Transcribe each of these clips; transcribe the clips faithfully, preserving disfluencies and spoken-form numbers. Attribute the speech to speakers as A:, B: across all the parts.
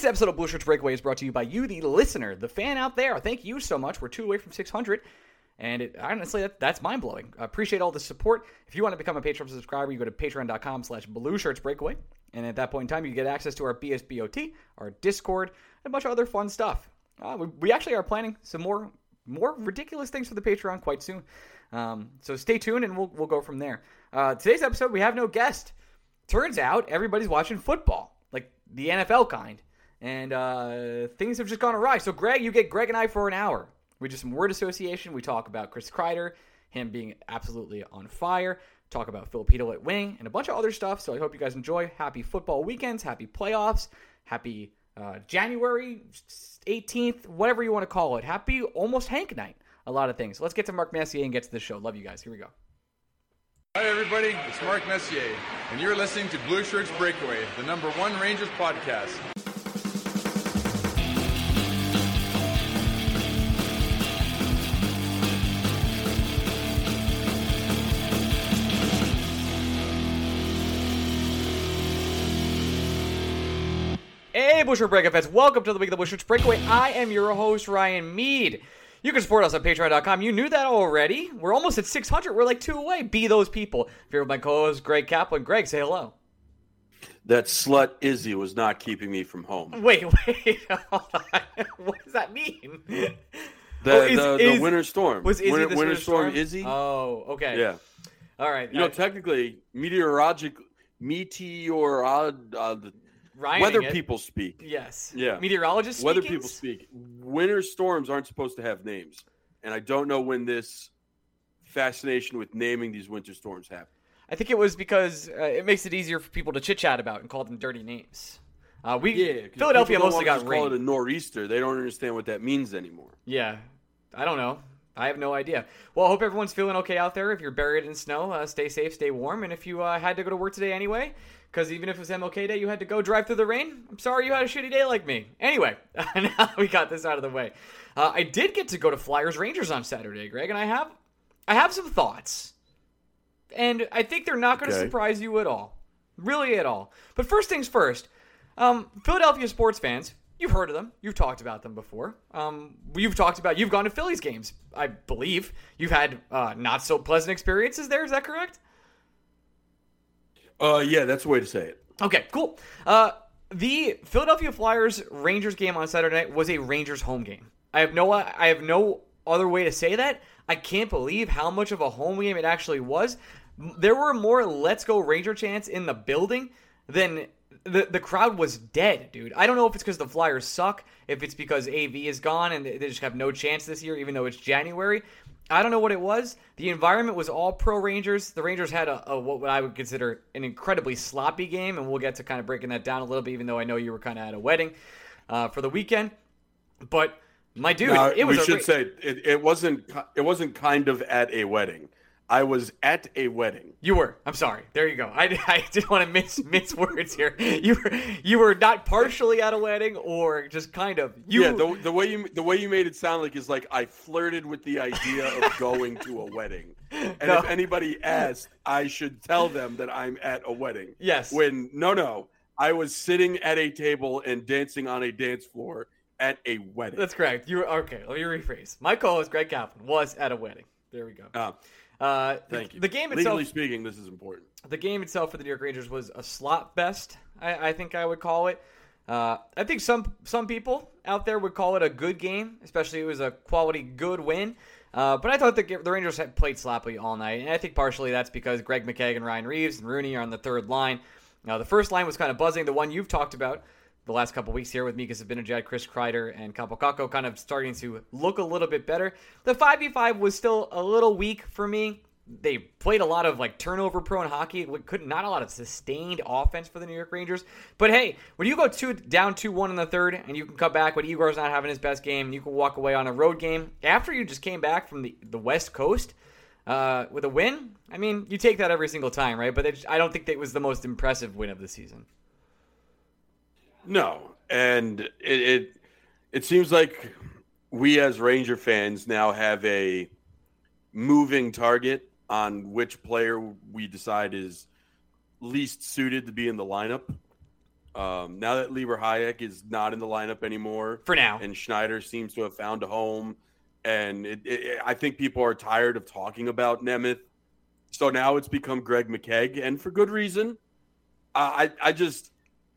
A: This episode of Blue Shirts Breakaway is brought to you by you, the listener, the fan out there. Thank you so much. We're two away from six hundred. And it, honestly, that, that's mind-blowing. I appreciate all the support. If you want to become a Patreon subscriber, you go to patreon.com slash Blue Shirts Breakaway. And at that point in time, you get access to our B S B O T, our Discord, and a bunch of other fun stuff. Uh, we, we actually are planning some more more ridiculous things for the Patreon quite soon. Um, so stay tuned, and we'll we'll go from there. Uh, today's episode, we have no guest. Turns out everybody's watching football, like the N F L kind. And uh, things have just gone awry. So, Greg, you get Greg and I for an hour. We do some word association. We talk about Chris Kreider, him being absolutely on fire. Talk about Filipino at wing and a bunch of other stuff. So I hope you guys enjoy. Happy football weekends. Happy playoffs. Happy uh, January eighteenth, whatever you want to call it. Happy almost Hank night. A lot of things. Let's get to Mark Messier and get to the show. Love you guys. Here we go.
B: Hi, everybody. It's Mark Messier, and you're listening to Blue Shirts Breakaway, the number one Rangers podcast.
A: Hey, Blue Shirt Breakaway fans. Welcome to the week of the Blue Shirts Breakaway. I am your host, Ryan Mead. You can support us on patreon dot com. You knew that already. We're almost at six hundred. We're like two away. Be those people. Here with my co-host, Greg Kaplan. Greg, say hello.
C: That slut Izzy was not keeping me from home.
A: Wait, wait. Hold on. What does that mean?
C: The,
A: oh, is,
C: the,
A: is,
C: the Winter Storm.
A: Was Izzy
C: Winter,
A: the
C: Winter
A: Storm?
C: Storm Izzy?
A: Oh, okay.
C: Yeah.
A: All right.
C: You know,
A: I,
C: technically, meteorologic, meteor, uh, the
A: Ryaning
C: weather
A: it.
C: people speak.
A: Yes.
C: Yeah.
A: Meteorologists
C: Weather
A: speakings?
C: people speak. Winter storms aren't supposed to have names. And I don't know when this fascination with naming these winter storms happened.
A: I think it was because uh, it makes it easier for people to chit-chat about and call them dirty names. Uh, we
C: Yeah,
A: Philadelphia
C: people
A: mostly
C: don't
A: got
C: want to call
A: rain.
C: it a nor'easter. They don't understand what that means anymore.
A: Yeah. I don't know. I have no idea. Well, I hope everyone's feeling okay out there. If you're buried in snow, uh, stay safe, stay warm. And if you uh, had to go to work today anyway, because even if it was M L K Day, you had to go drive through the rain, I'm sorry you had a shitty day like me. Anyway, now we got this out of the way. Uh, I did get to go to Flyers Rangers on Saturday, Greg, and I have I have some thoughts. And I think they're not going to
C: Okay.
A: surprise you at all. Really at all. But first things first, um, Philadelphia sports fans, you've heard of them. You've talked about them before. Um, you've talked about, you've gone to Phillies games, I believe. You've had uh, not so pleasant experiences there. Is that correct?
C: Uh, yeah, that's the way to say it.
A: Okay, cool. Uh, the Philadelphia Flyers Rangers game on Saturday night was a Rangers home game. I have no, I have no other way to say that. I can't believe how much of a home game it actually was. There were more "Let's Go Ranger" chants in the building than the the crowd was dead, dude. I don't know if it's because the Flyers suck, if it's because A V is gone and they just have no chance this year, even though it's January. I don't know what it was. The environment was all pro Rangers. The Rangers had a, a what I would consider an incredibly sloppy game, and we'll get to kind of breaking that down a little bit, even though I know you were kind of at a wedding uh, for the weekend. But my dude,
C: Now,
A: it was
C: we
A: a
C: should
A: ra-
C: say it, it wasn't it wasn't kind of at a wedding. I was at a wedding.
A: You were. I'm sorry. There you go. I, I didn't want to miss miss words here. You were you were not partially at a wedding, or just kind of. You,
C: yeah, the, the way you the way you made it sound like is like I flirted with the idea of going to a wedding, and
A: No.
C: if anybody asked, I should tell them that I'm at a wedding.
A: Yes.
C: When no, no, I was sitting at a table and dancing on a dance floor at a wedding.
A: That's correct. You were okay. Let me rephrase. My co-host Greg Kaplan was at a wedding. There we go.
C: Uh,
A: Uh,
C: thank
A: the,
C: you.
A: The game itself.
C: Legally speaking, this is important.
A: The game itself for the New York Rangers was a slot fest, I, I think I would call it. Uh, I think some some people out there would call it a good game, especially it was a quality good win. Uh, but I thought the, the Rangers had played sloppily all night, and I think partially that's because Greg McKegg and Ryan Reeves and Rooney are on the third line. Now, the first line was kind of buzzing, the one you've talked about the last couple weeks here with Mika Zibanejad, Chris Kreider, and Kaapo Kakko kind of starting to look a little bit better. The five v five was still a little weak for me. They played a lot of like turnover prone hockey. Couldn't not a lot of sustained offense for the New York Rangers. But hey, when you go two down two one in the third and you can come back when Igor's not having his best game, you can walk away on a road game after you just came back from the, the West Coast uh, with a win. I mean, you take that every single time, right? But it, I don't think that was the most impressive win of the season.
C: No, and it, it it seems like we as Ranger fans now have a moving target on which player we decide is least suited to be in the lineup. Um, now that Lieber Hayek is not in the lineup anymore,
A: for now,
C: and Schneider seems to have found a home, and it, it, I think people are tired of talking about Nemeth. So now it's become Greg McKegg, and for good reason. Uh, I I just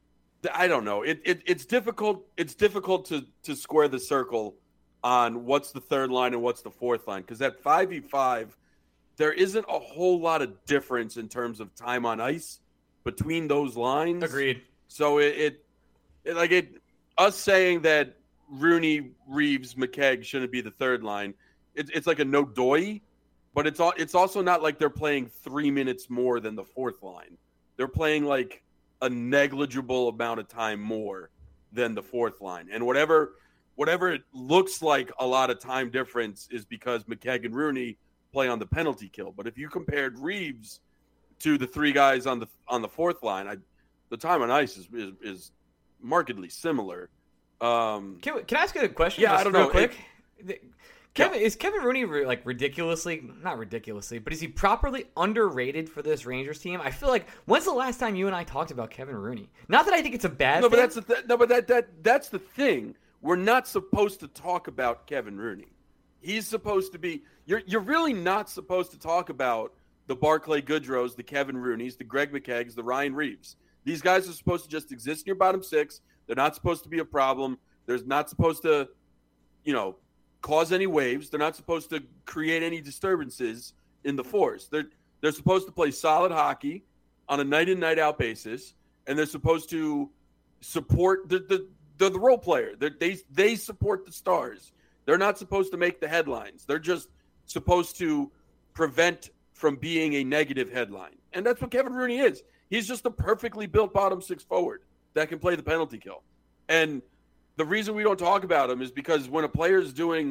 C: I don't know. It, it it's difficult. It's difficult to to square the circle on what's the third line and what's the fourth line, because at five v five, there isn't a whole lot of difference in terms of time on ice between those lines.
A: Agreed.
C: So it, it, it like it us saying that Rooney, Reeves, McKegg shouldn't be the third line. It, it's like a no doy, but it's all it's also not like they're playing three minutes more than the fourth line. They're playing like a negligible amount of time more than the fourth line, and whatever whatever it looks like a lot of time difference is because McKegg and Rooney play on the penalty kill. But if you compared Reeves to the three guys on the on the fourth line, I. The time on ice is is, is markedly similar. Um,
A: can, can I ask you a question?
C: Yeah,
A: just
C: I don't
A: real
C: know.
A: Quick,
C: it,
A: Kevin
C: yeah.
A: is Kevin Rooney like ridiculously, not ridiculously, but is he properly underrated for this Rangers team? I feel like when's the last time you and I talked about Kevin Rooney? Not that I think it's a bad.
C: No,
A: thing.
C: but that's the th- no, but that that that's the thing. We're not supposed to talk about Kevin Rooney. He's supposed to be. You're you're really not supposed to talk about the Barclay Goodrows, the Kevin Rooneys, the Greg McKeggs, the Ryan Reeves. These guys are supposed to just exist in your bottom six. They're not supposed to be a problem. They're not supposed to, you know, cause any waves. They're not supposed to create any disturbances in the force. They're they're supposed to play solid hockey on a night in, night out basis, and they're supposed to support the the they're the role player. They're, they they support the stars. They're not supposed to make the headlines. They're just supposed to prevent from being a negative headline, and that's what Kevin Rooney is. He's just a perfectly built bottom six forward that can play the penalty kill. And the reason we don't talk about him is because when a player is doing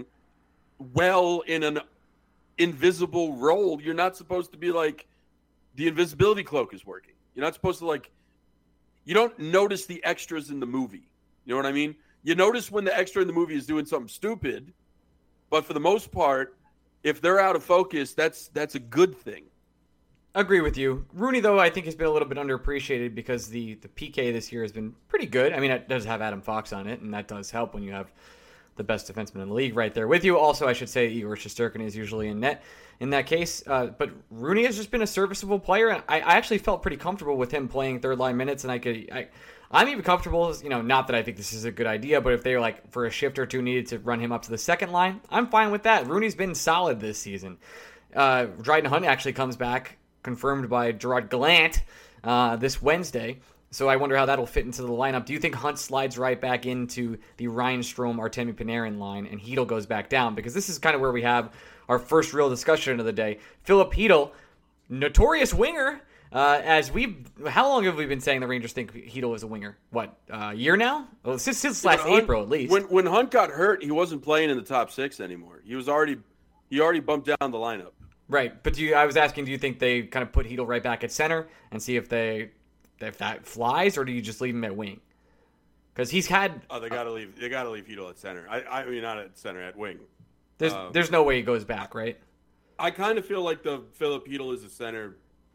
C: well in an invisible role, you're not supposed to be like, the invisibility cloak is working. You're not supposed to like, you don't notice the extras in the movie. You know what I mean? You notice when the extra in the movie is doing something stupid, but for the most part, if they're out of focus, that's that's a good thing.
A: Agree with you. Rooney, though, I think has been a little bit underappreciated because the, the P K this year has been pretty good. I mean, it does have Adam Fox on it, and that does help when you have the best defenseman in the league right there with you. Also, I should say Igor Shesterkin is usually in net in that case. Uh, but Rooney has just been a serviceable player, and I, I actually felt pretty comfortable with him playing third-line minutes, and I could... I, I'm even comfortable, you know, not that I think this is a good idea, but if they, like, for a shift or two needed to run him up to the second line, I'm fine with that. Rooney's been solid this season. Uh, Dryden Hunt actually comes back, confirmed by Gerard Gallant uh, this Wednesday. So I wonder how that'll fit into the lineup. Do you think Hunt slides right back into the Ryan Strome, Artemi Panarin line, and Hedl goes back down? Because this is kind of where we have our first real discussion of the day. Philip Hedl, notorious winger. Uh, as we, how long have we been saying the Rangers think Hedl is a winger? What, uh, a year now? Well, since, since last
C: Hunt,
A: April, at least.
C: When when Hunt got hurt, he wasn't playing in the top six anymore. He was already he already bumped down the lineup.
A: Right, but do you, I was asking, do you think they kind of put Hedl right back at center and see if they if that flies, or do you just leave him at wing? Because he's had.
C: Oh, they gotta leave. They gotta leave Hedl at center. I, I mean, not at center, at wing.
A: There's
C: um,
A: there's no way he goes back, right?
C: I kind of feel like the Philip Hedl is a center.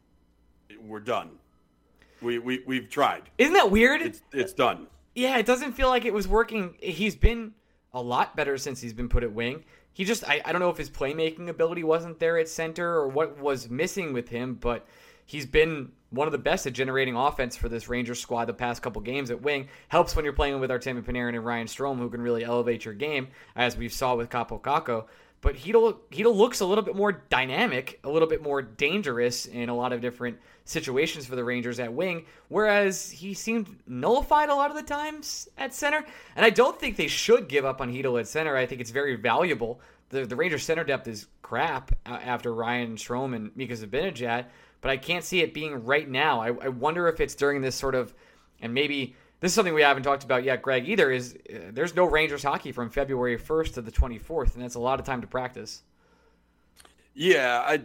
C: We're done. We we we've tried.
A: Isn't that weird?
C: It's it's done.
A: Yeah, it doesn't feel like it was working. He's been a lot better since he's been put at wing. He just, I, I don't know if his playmaking ability wasn't there at center or what was missing with him, but he's been one of the best at generating offense for this Rangers squad the past couple games at wing. Helps when you're playing with Artemi Panarin and Ryan Strome, who can really elevate your game, as we saw with Capo Caco. But Hedl, Hedl looks a little bit more dynamic, a little bit more dangerous in a lot of different situations for the Rangers at wing, whereas he seemed nullified a lot of the times at center. And I don't think they should give up on Hedl at center. I think it's very valuable. The the Rangers center depth is crap after Ryan Strome and Mika Zibanejad, but I can't see it being right now. I, I wonder if it's during this sort of, and maybe this is something we haven't talked about yet, Greg, either, is uh, there's no Rangers hockey from February first to the twenty-fourth, and that's a lot of time to practice.
C: Yeah, I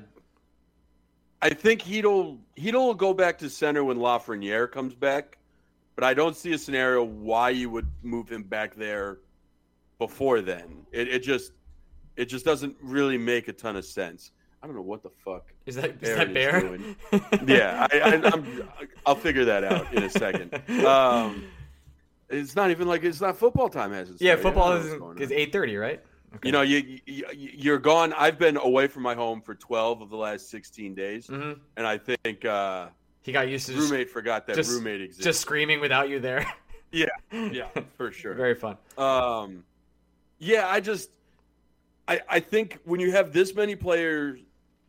C: I think Hedl Hedl will go back to center when Lafreniere comes back, but I don't see a scenario why you would move him back there before then. It, it just it just doesn't really make a ton of sense. I don't know what the fuck.
A: Is that is
C: Aaron
A: that Bear?
C: doing. Yeah, I, I, I'm, I'll figure that out in a second. Um, it's not even like it's not football time, has it?
A: Yeah,
C: started?
A: football
C: I don't know
A: is
C: what's going
A: is
C: on.
A: eight thirty, right? Okay.
C: You know, you, you you're gone. I've been away from my home for twelve of the last sixteen days,
A: Mhm.
C: and I think uh,
A: He got used to just,
C: roommate forgot that
A: just-
C: roommate exists.
A: just screaming without you there.
C: yeah, yeah, for sure.
A: Very fun.
C: Um, yeah, I just, I, I think when you have this many players,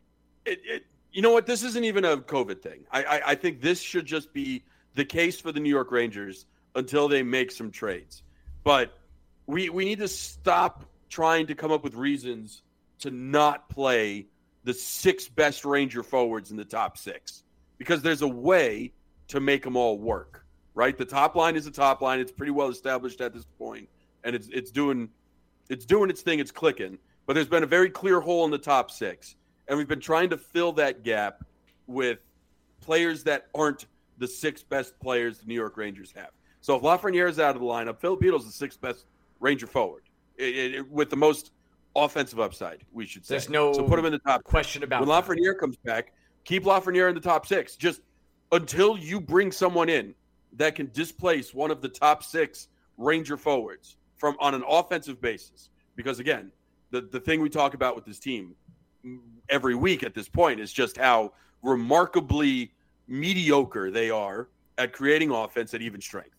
C: it, it, you know what? This isn't even a COVID thing. I, I, I think this should just be the case for the New York Rangers until they make some trades. But we, we need to stop trying to come up with reasons to not play the six best Ranger forwards in the top six, because there's a way to make them all work. Right, the top line is the top line. It's pretty well established at this point, and it's it's doing it's doing its thing. It's clicking. But there's been a very clear hole in the top six, and we've been trying to fill that gap with players that aren't the six best players the New York Rangers have. So if Lafreniere is out of the lineup, Filipino's the sixth best Ranger forward it, it, it, with the most offensive upside, we should say.
A: There's no
C: so put him in the top
A: question about
C: when
A: that.
C: Lafreniere comes back. Keep Lafreniere in the top six, just until you bring someone in that can displace one of the top six Ranger forwards from on an offensive basis. Because again, the, the thing we talk about with this team every week at this point is just how remarkably mediocre they are at creating offense at even strength.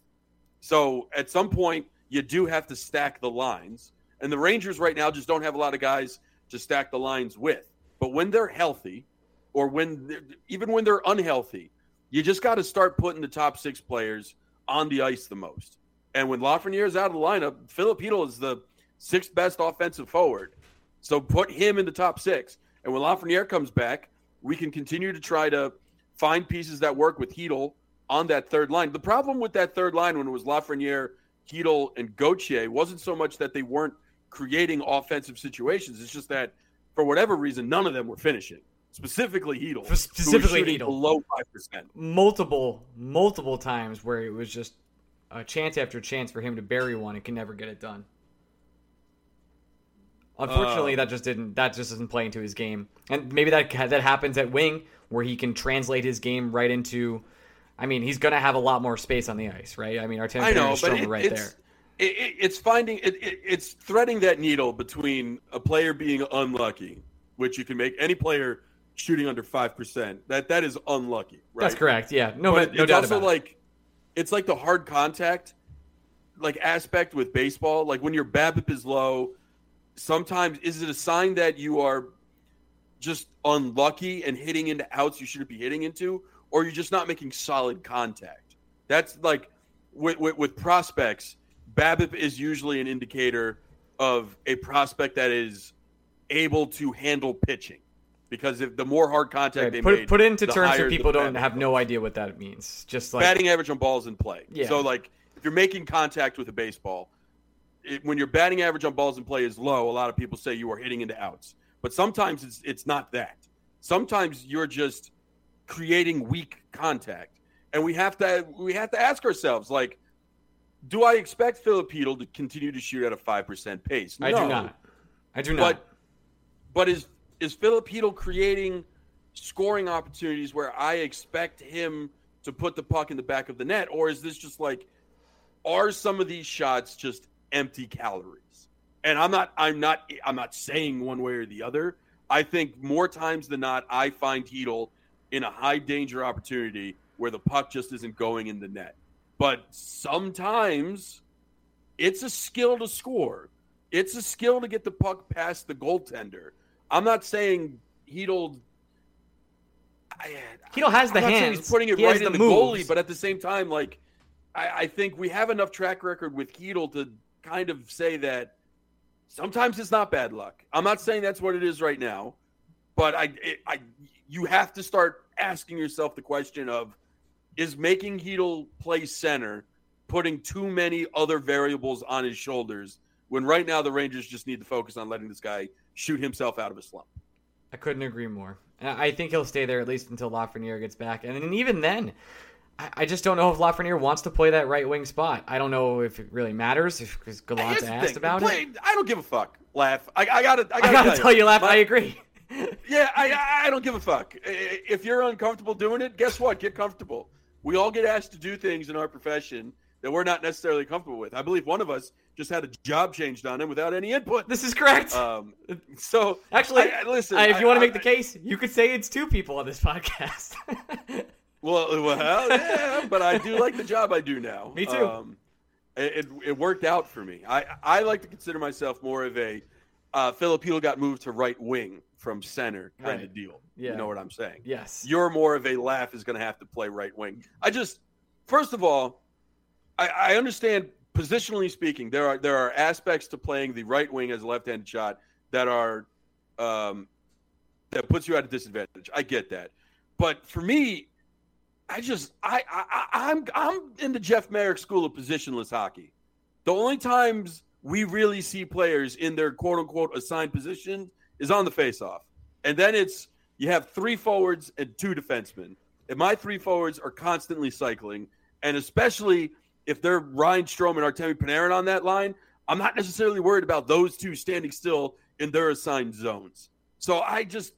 C: So at some point, you do have to stack the lines. And the Rangers right now just don't have a lot of guys to stack the lines with. But when they're healthy, or when they're, even when they're unhealthy, you just got to start putting the top six players on the ice the most. And when Lafreniere is out of the lineup, Filipino is the sixth best offensive forward. So put him in the top six. And when Lafreniere comes back, we can continue to try to find pieces that work with Hedl on that third line. The problem with that third line when it was Lafreniere, Hedl, and Gauthier wasn't so much that they weren't creating offensive situations. It's just that for whatever reason, none of them were finishing. Specifically Hedl.
A: Specifically
C: Hedl. Below five percent.
A: Multiple, multiple times where it was just a chance after chance for him to bury one and can never get it done. Unfortunately, uh, that just didn't. That just doesn't play into his game, and maybe that that happens at wing where he can translate his game right into. I mean, he's going to have a lot more space on the ice, right? I mean, Artemi Panarin right
C: it's,
A: there.
C: It, it, it's finding it, it, it's threading that needle between a player being unlucky, which you can make any player shooting under five percent. That that is unlucky, right?
A: That's correct. Yeah, no,
C: but
A: no
C: it's
A: doubt
C: also
A: about
C: like
A: it.
C: It's like the hard contact, like aspect with baseball. Like when your BABIP is low, sometimes is it a sign that you are just unlucky and hitting into outs you shouldn't be hitting into, or you're just not making solid contact? That's like with, with, with prospects, BABIP is usually an indicator of a prospect that is able to handle pitching, because if the more hard contact
A: Right.
C: they
A: Put
C: made,
A: put it into
C: the
A: terms
C: higher
A: so people
C: the
A: don't
C: BABIP
A: have
C: goes.
A: no idea what that means. Just like
C: Batting average on balls in play.
A: Yeah.
C: So like if you're making contact with a baseball, it, when your batting average on balls in play is low, a lot of people say you are hitting into outs. But sometimes it's it's not that. Sometimes you're just creating weak contact. And we have to we have to ask ourselves, like, do I expect Filipino to continue to shoot at a five percent pace?
A: I
C: No.
A: do not. I do not.
C: But but is is Filipino creating scoring opportunities where I expect him to put the puck in the back of the net, or is this just like, are some of these shots just empty calories? And I'm not I'm not I'm not saying one way or the other. I think more times than not, I find Hedl in a high danger opportunity where the puck just isn't going in the net. But sometimes it's a skill to score. It's a skill to get the puck past the goaltender. I'm not saying Hedl.
A: Hedl has the
C: I'm not saying
A: hands.
C: He's putting it
A: He has
C: right in
A: the
C: the
A: moves.
C: goalie, but at the same time, like I, I think we have enough track record with Hedl to kind of say that sometimes it's not bad luck. I'm not saying that's what it is right now, but I, it, I, you have to start asking yourself the question of, is making Hedl play center putting too many other variables on his shoulders when right now the Rangers just need to focus on letting this guy shoot himself out of a slump?
A: I couldn't agree more. And I think he'll stay there at least until Lafreniere gets back. And then even then, I, I just don't know if Lafreniere wants to play that right wing spot. I don't know if it really matters because
C: Here's
A: Gallant
C: the
A: asked
C: thing.
A: about
C: Play,
A: it.
C: I don't give a fuck. Laugh. I, I gotta. I gotta,
A: I gotta
C: tell,
A: tell you, Laugh.
C: my-
A: I agree.
C: Yeah, I I don't give a fuck. If you're uncomfortable doing it, guess what? Get comfortable. We all get asked to do things in our profession that we're not necessarily comfortable with. I believe one of us just had a job changed on him without any input.
A: This is correct.
C: Um, so
A: actually,
C: I, I, listen.
A: I, if you
C: I,
A: want to make
C: I,
A: the case, you could say it's two people on this podcast.
C: well, well, yeah, but I do like the job I do now.
A: Me too.
C: Um, it, it it worked out for me. I I like to consider myself more of a uh, Filipino got moved to right wing from center kind
A: Right.
C: of deal.
A: Yeah.
C: You know what I'm saying?
A: Yes.
C: You're more of a laugh is going to have to play right wing. I just, first of all, I, I understand positionally speaking, there are there are aspects to playing the right wing as a left-handed shot that are um, that puts you at a disadvantage. I get that, but for me, I just I, I I'm I'm in the Jeff Merrick school of positionless hockey. The only times we really see players in their quote unquote assigned position is on the faceoff, and then it's you have three forwards and two defensemen. And my three forwards are constantly cycling, and especially if they're Ryan Strome and Artemi Panarin on that line, I'm not necessarily worried about those two standing still in their assigned zones. So I just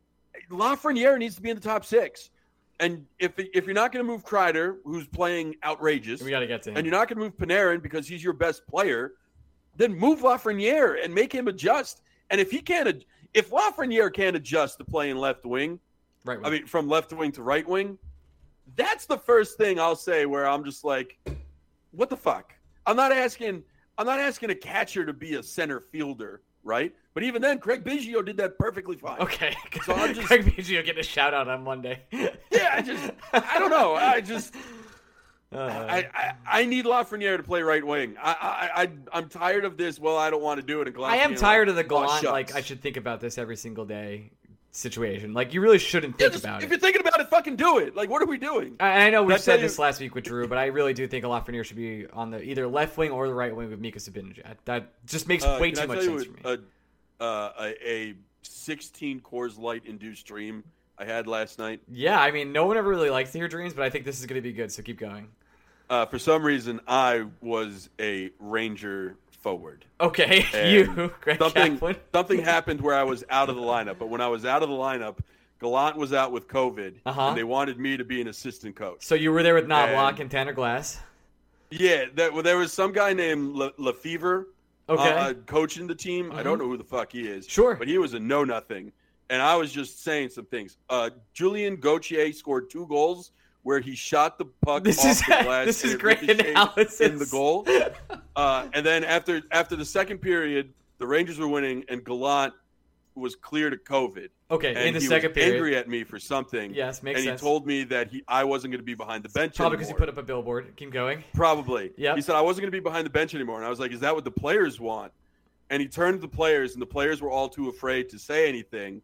C: Lafreniere needs to be in the top six. And if if you're not going to move Kreider, who's playing outrageous,
A: We got to get to him.
C: and you're not going to move Panarin because he's your best player, then move Lafreniere and make him adjust. And if he can't, if Lafreniere can't adjust to playing left wing,
A: right.
C: I mean, from left wing to right wing, that's the first thing I'll say where I'm just like, what the fuck? I'm not asking, I'm not asking a catcher to be a center fielder, right? But even then, Craig Biggio did that perfectly fine.
A: Okay.
C: So I'm just-
A: Craig Biggio getting a shout out on Monday.
C: Yeah, I just, I don't know. I just,
A: Uh,
C: I, I, I need Lafreniere to play right wing. I, I, I, I'm tired of this. Well, I don't want to do it. And
A: I am
C: Gallant,
A: tired of the
C: oh,
A: Gallant,
C: shucks.
A: like, I should think about this every single day situation. Like, you really shouldn't
C: Yeah,
A: think
C: just-
A: about
C: if
A: it.
C: you're thinking about it, fucking do it. Like, what are we doing?
A: I, I know we've
C: That's
A: said
C: how
A: this
C: you-
A: last week with Drew, but I really do think Lafreniere should be on the either left wing or the right wing with Mika Zibanejad. That just makes
C: Uh,
A: way
C: can
A: too
C: I
A: much
C: tell
A: sense
C: you
A: for me.
C: A, uh, a, a sixteen Coors Light induced dream I had last night.
A: Yeah, I mean, no one ever really likes to hear dreams, but I think this is going to be good, so keep going.
C: Uh, for some reason, I was a Ranger forward.
A: Okay,
C: And
A: you, Greg
C: Something
A: Kaplan.
C: something happened where I was out of the lineup. But when I was out of the lineup, Gallant was out with COVID,
A: Uh-huh.
C: and they wanted me to be an assistant coach.
A: So you were there with Knobloch
C: And-
A: and Tanner Glass.
C: Yeah, that, well, there was some guy named Le, Lefevre
A: Okay.
C: uh, coaching the team. I don't know who the fuck he is.
A: Sure.
C: But he was a know-nothing. And I was just saying some things. Uh, Julian Gauthier scored two goals where he shot the puck
A: This
C: off
A: is-
C: the glass.
A: this
C: and
A: is
C: it
A: great
C: ricocheted
A: analysis.
C: in the goal. Uh, and then after after the second period, the Rangers were winning, and Gallant was cleared of COVID.
A: Okay,
C: And
A: in the
C: he
A: second
C: was
A: period.
C: angry at me for something.
A: Yes, makes
C: and
A: sense.
C: he told me that he I wasn't going to be behind the bench
A: Probably because he
C: anymore.
A: put up a billboard. Keep going.
C: Probably.
A: Yep.
C: He said I wasn't going to be behind the bench anymore, and I was like, "Is that what the players want?" And he turned to the players, and the players were all too afraid to say anything.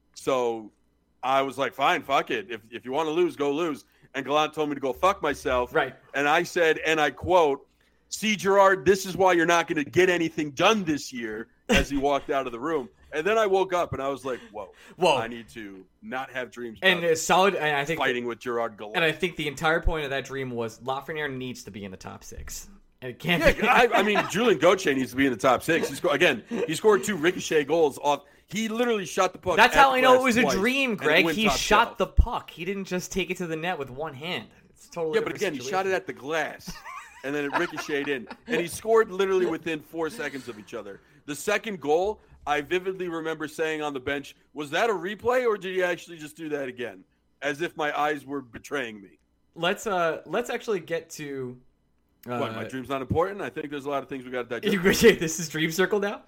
C: So I was like, "Fine, fuck it. If if you want to lose, go lose." And Gallant told me to go fuck myself.
A: Right.
C: And I said, and I quote, "See, Gerard, this is why you're not going to get anything done this year." As he walked out of the room, and then I woke up and I was like, "Whoa,
A: Whoa.
C: I need to not have dreams."
A: And
C: about
A: it's solid. And I think
C: fighting with Gerard Gallant.
A: And I think the entire point of that dream was Lafreniere needs to be in the top six. And it can't
C: Yeah,
A: be.
C: I, I mean, Julian Gauthier needs to be in the top six. He scored, again, he scored two ricochet goals off. He literally shot the puck.
A: That's
C: at
A: how
C: the
A: I know it
C: glass
A: was a
C: twice,
A: dream,
C: and it
A: Greg.
C: went
A: He
C: top
A: shot
C: shelf.
A: the puck. He didn't just take it to the net with one hand. It's totally
C: Yeah, but
A: different
C: again, he shot it at the glass, and then it ricocheted in. And he scored literally within four seconds of each other. The second goal, I vividly remember saying on the bench, was that a replay, or did he actually just do that again? As if my eyes were betraying me.
A: Let's uh let's actually get to uh,
C: What, my dream's not important? I think there's a lot of things we got to digest.
A: You, this is Dream Circle now.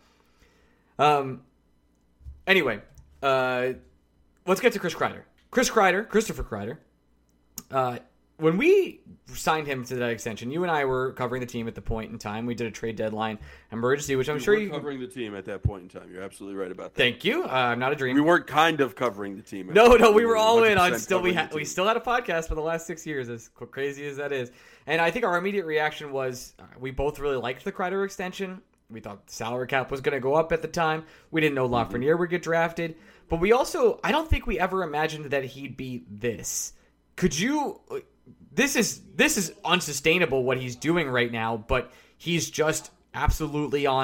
A: Um. Anyway, uh, let's get to Chris Kreider. Chris Kreider, Christopher Kreider. Uh, when we signed him to that extension, you and I were covering the team at the point in time. We did a trade deadline emergency, which I'm
C: We
A: sure
C: were
A: you.
C: covering the team at that point in time. You're absolutely right about that.
A: Thank you. Uh, I'm not a dream.
C: We weren't kind of covering the team.
A: No, no, we were all in
C: one hundred
A: on
C: percent
A: still. We
C: covering
A: had
C: the
A: we
C: team.
A: still had a podcast for the last six years, as crazy as that is. And I think our immediate reaction was uh, we both really liked the Kreider extension. We thought the salary cap was going to go up at the time. We didn't know Lafreniere would get drafted, but we also I don't think we ever imagined that he'd be this. Could you? This is this is unsustainable what he's doing right now, but he's just absolutely on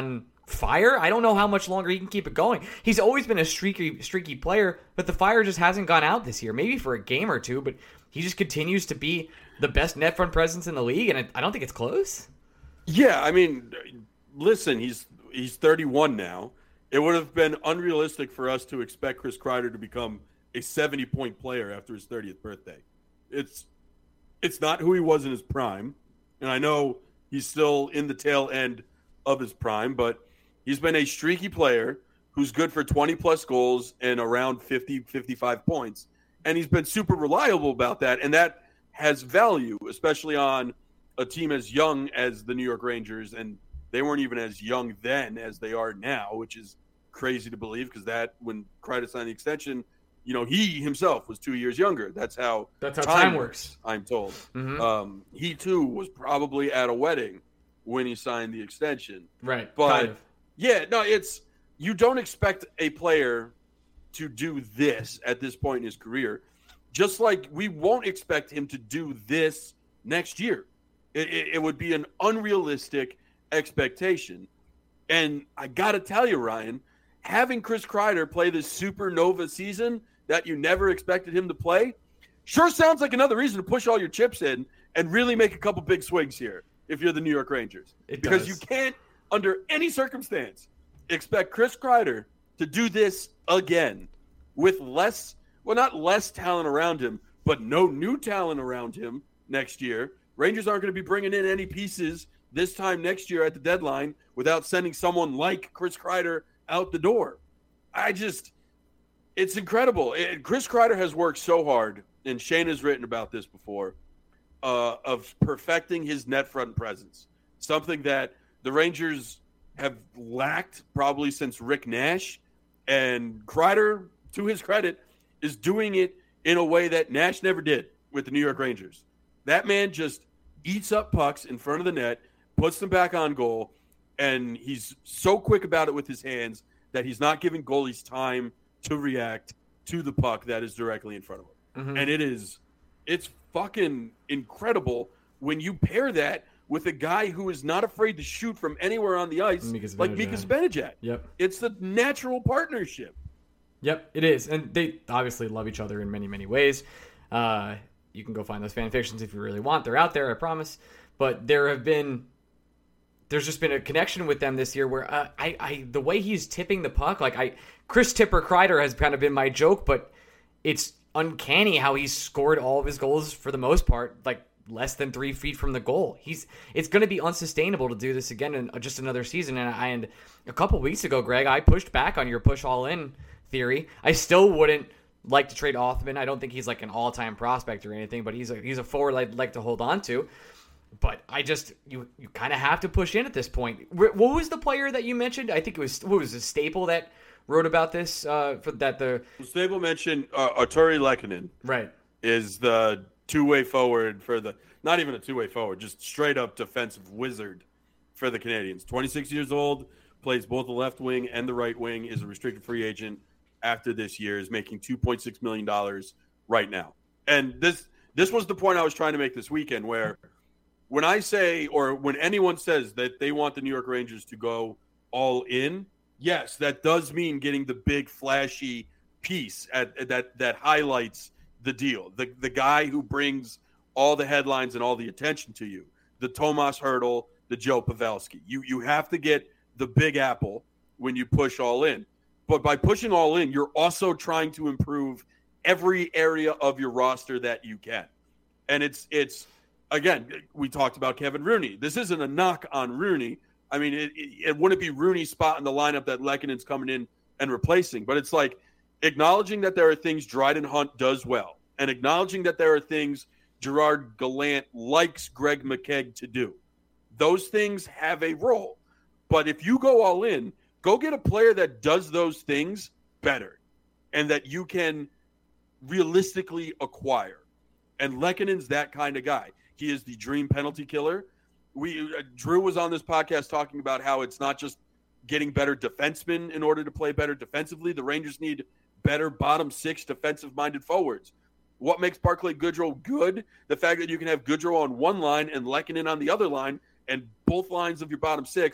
A: fire. I don't know how much longer he can keep it going. He's always been a streaky, streaky player, but the fire just hasn't gone out this year. Maybe for a game or two, but he just continues to be the best net front presence in the league, and I don't think it's close.
C: Yeah, I mean, listen, he's he's thirty-one now. It would have been unrealistic for us to expect Chris Kreider to become a seventy-point player after his thirtieth birthday. It's it's not who he was in his prime, and I know he's still in the tail end of his prime, but he's been a streaky player who's good for twenty-plus goals and around fifty, fifty-five points, and he's been super reliable about that, and that has value, especially on a team as young as the New York Rangers, and they weren't even as young then as they are now, which is crazy to believe because that when Kreider signed the extension, you know, he himself was two years younger. That's how
A: that's how time, time works.
C: I'm told.
A: Mm-hmm.
C: Um, he too was probably at a wedding when he signed the extension.
A: Right.
C: But
A: kind of.
C: yeah, no, it's you don't expect a player to do this at this point in his career, just like we won't expect him to do this next year. It, it, it would be an unrealistic expectation. And I got to tell you, Ryan, having Chris Kreider play this supernova season that you never expected him to play sure sounds like another reason to push all your chips in and really make a couple big swings here if you're the New York Rangers.
A: It
C: because
A: does.
C: You can't, under any circumstance, expect Chris Kreider to do this again with less, well, not less talent around him, but no new talent around him next year. Rangers aren't going to be bringing in any pieces this time next year at the deadline without sending someone like Chris Kreider out the door. I just, it's incredible. It, Chris Kreider has worked so hard, and Shane has written about this before, uh, of perfecting his net front presence, something that the Rangers have lacked probably since Rick Nash, and Kreider, to his credit, is doing it in a way that Nash never did with the New York Rangers. That man just eats up pucks in front of the net, puts them back on goal, and he's so quick about it with his hands that he's not giving goalies time to react to the puck that is directly in front of him.
A: Mm-hmm.
C: And it is, it's fucking incredible when you pair that with a guy who is not afraid to shoot from anywhere on the ice,
A: Mika
C: like Mika Zibanejad.
A: Yep.
C: It's the natural partnership.
A: Yep, it is. And they obviously love each other in many, many ways. Uh, you can go find those fan fictions if you really want. They're out there, I promise. But there have been, there's just been a connection with them this year where uh, I, I, the way he's tipping the puck, like I, Chris Tipper Kreider has kind of been my joke, but it's uncanny how he's scored all of his goals for the most part, like less than three feet from the goal. He's, it's going to be unsustainable to do this again in just another season. And I, and a couple weeks ago, Greg, I pushed back on your push all in theory. I still wouldn't like to trade Othman. I don't think he's like an all-time prospect or anything, but he's a, he's a forward I'd like to hold on to. But I just, you you kind of have to push in at this point. What was the player that you mentioned? I think it was, what was it, Staple that wrote about this? Uh, for that the
C: Staple mentioned uh, Arturi Lehkonen.
A: Right.
C: Is the two-way forward for the, not even a two-way forward, just straight-up defensive wizard for the Canadians. twenty-six years old, plays both the left wing and the right wing, is a restricted free agent after this year, is making two point six million dollars right now. And this this was the point I was trying to make this weekend, where when I say, or when anyone says that they want the New York Rangers to go all in, yes, that does mean getting the big flashy piece at, at that that highlights the deal. The the guy who brings all the headlines and all the attention to you. The Tomas Hertl, the Joe Pavelski. You you have to get the big apple when you push all in. But by pushing all in, you're also trying to improve every area of your roster that you can. And it's it's again, we talked about Kevin Rooney. This isn't a knock on Rooney. I mean, it, it, it wouldn't be Rooney's spot in the lineup that Lehkonen's coming in and replacing. But it's like acknowledging that there are things Dryden Hunt does well, and acknowledging that there are things Gerard Gallant likes Greg McKegg to do. Those things have a role. But if you go all in, go get a player that does those things better and that you can realistically acquire. And Lehkonen's that kind of guy. He is the dream penalty killer. We uh, Drew was on this podcast talking about how it's not just getting better defensemen in order to play better defensively. The Rangers need better bottom six defensive-minded forwards. What makes Barclay Goodrow good? The fact that you can have Goodrow on one line and Lehkonen on the other line, and both lines of your bottom six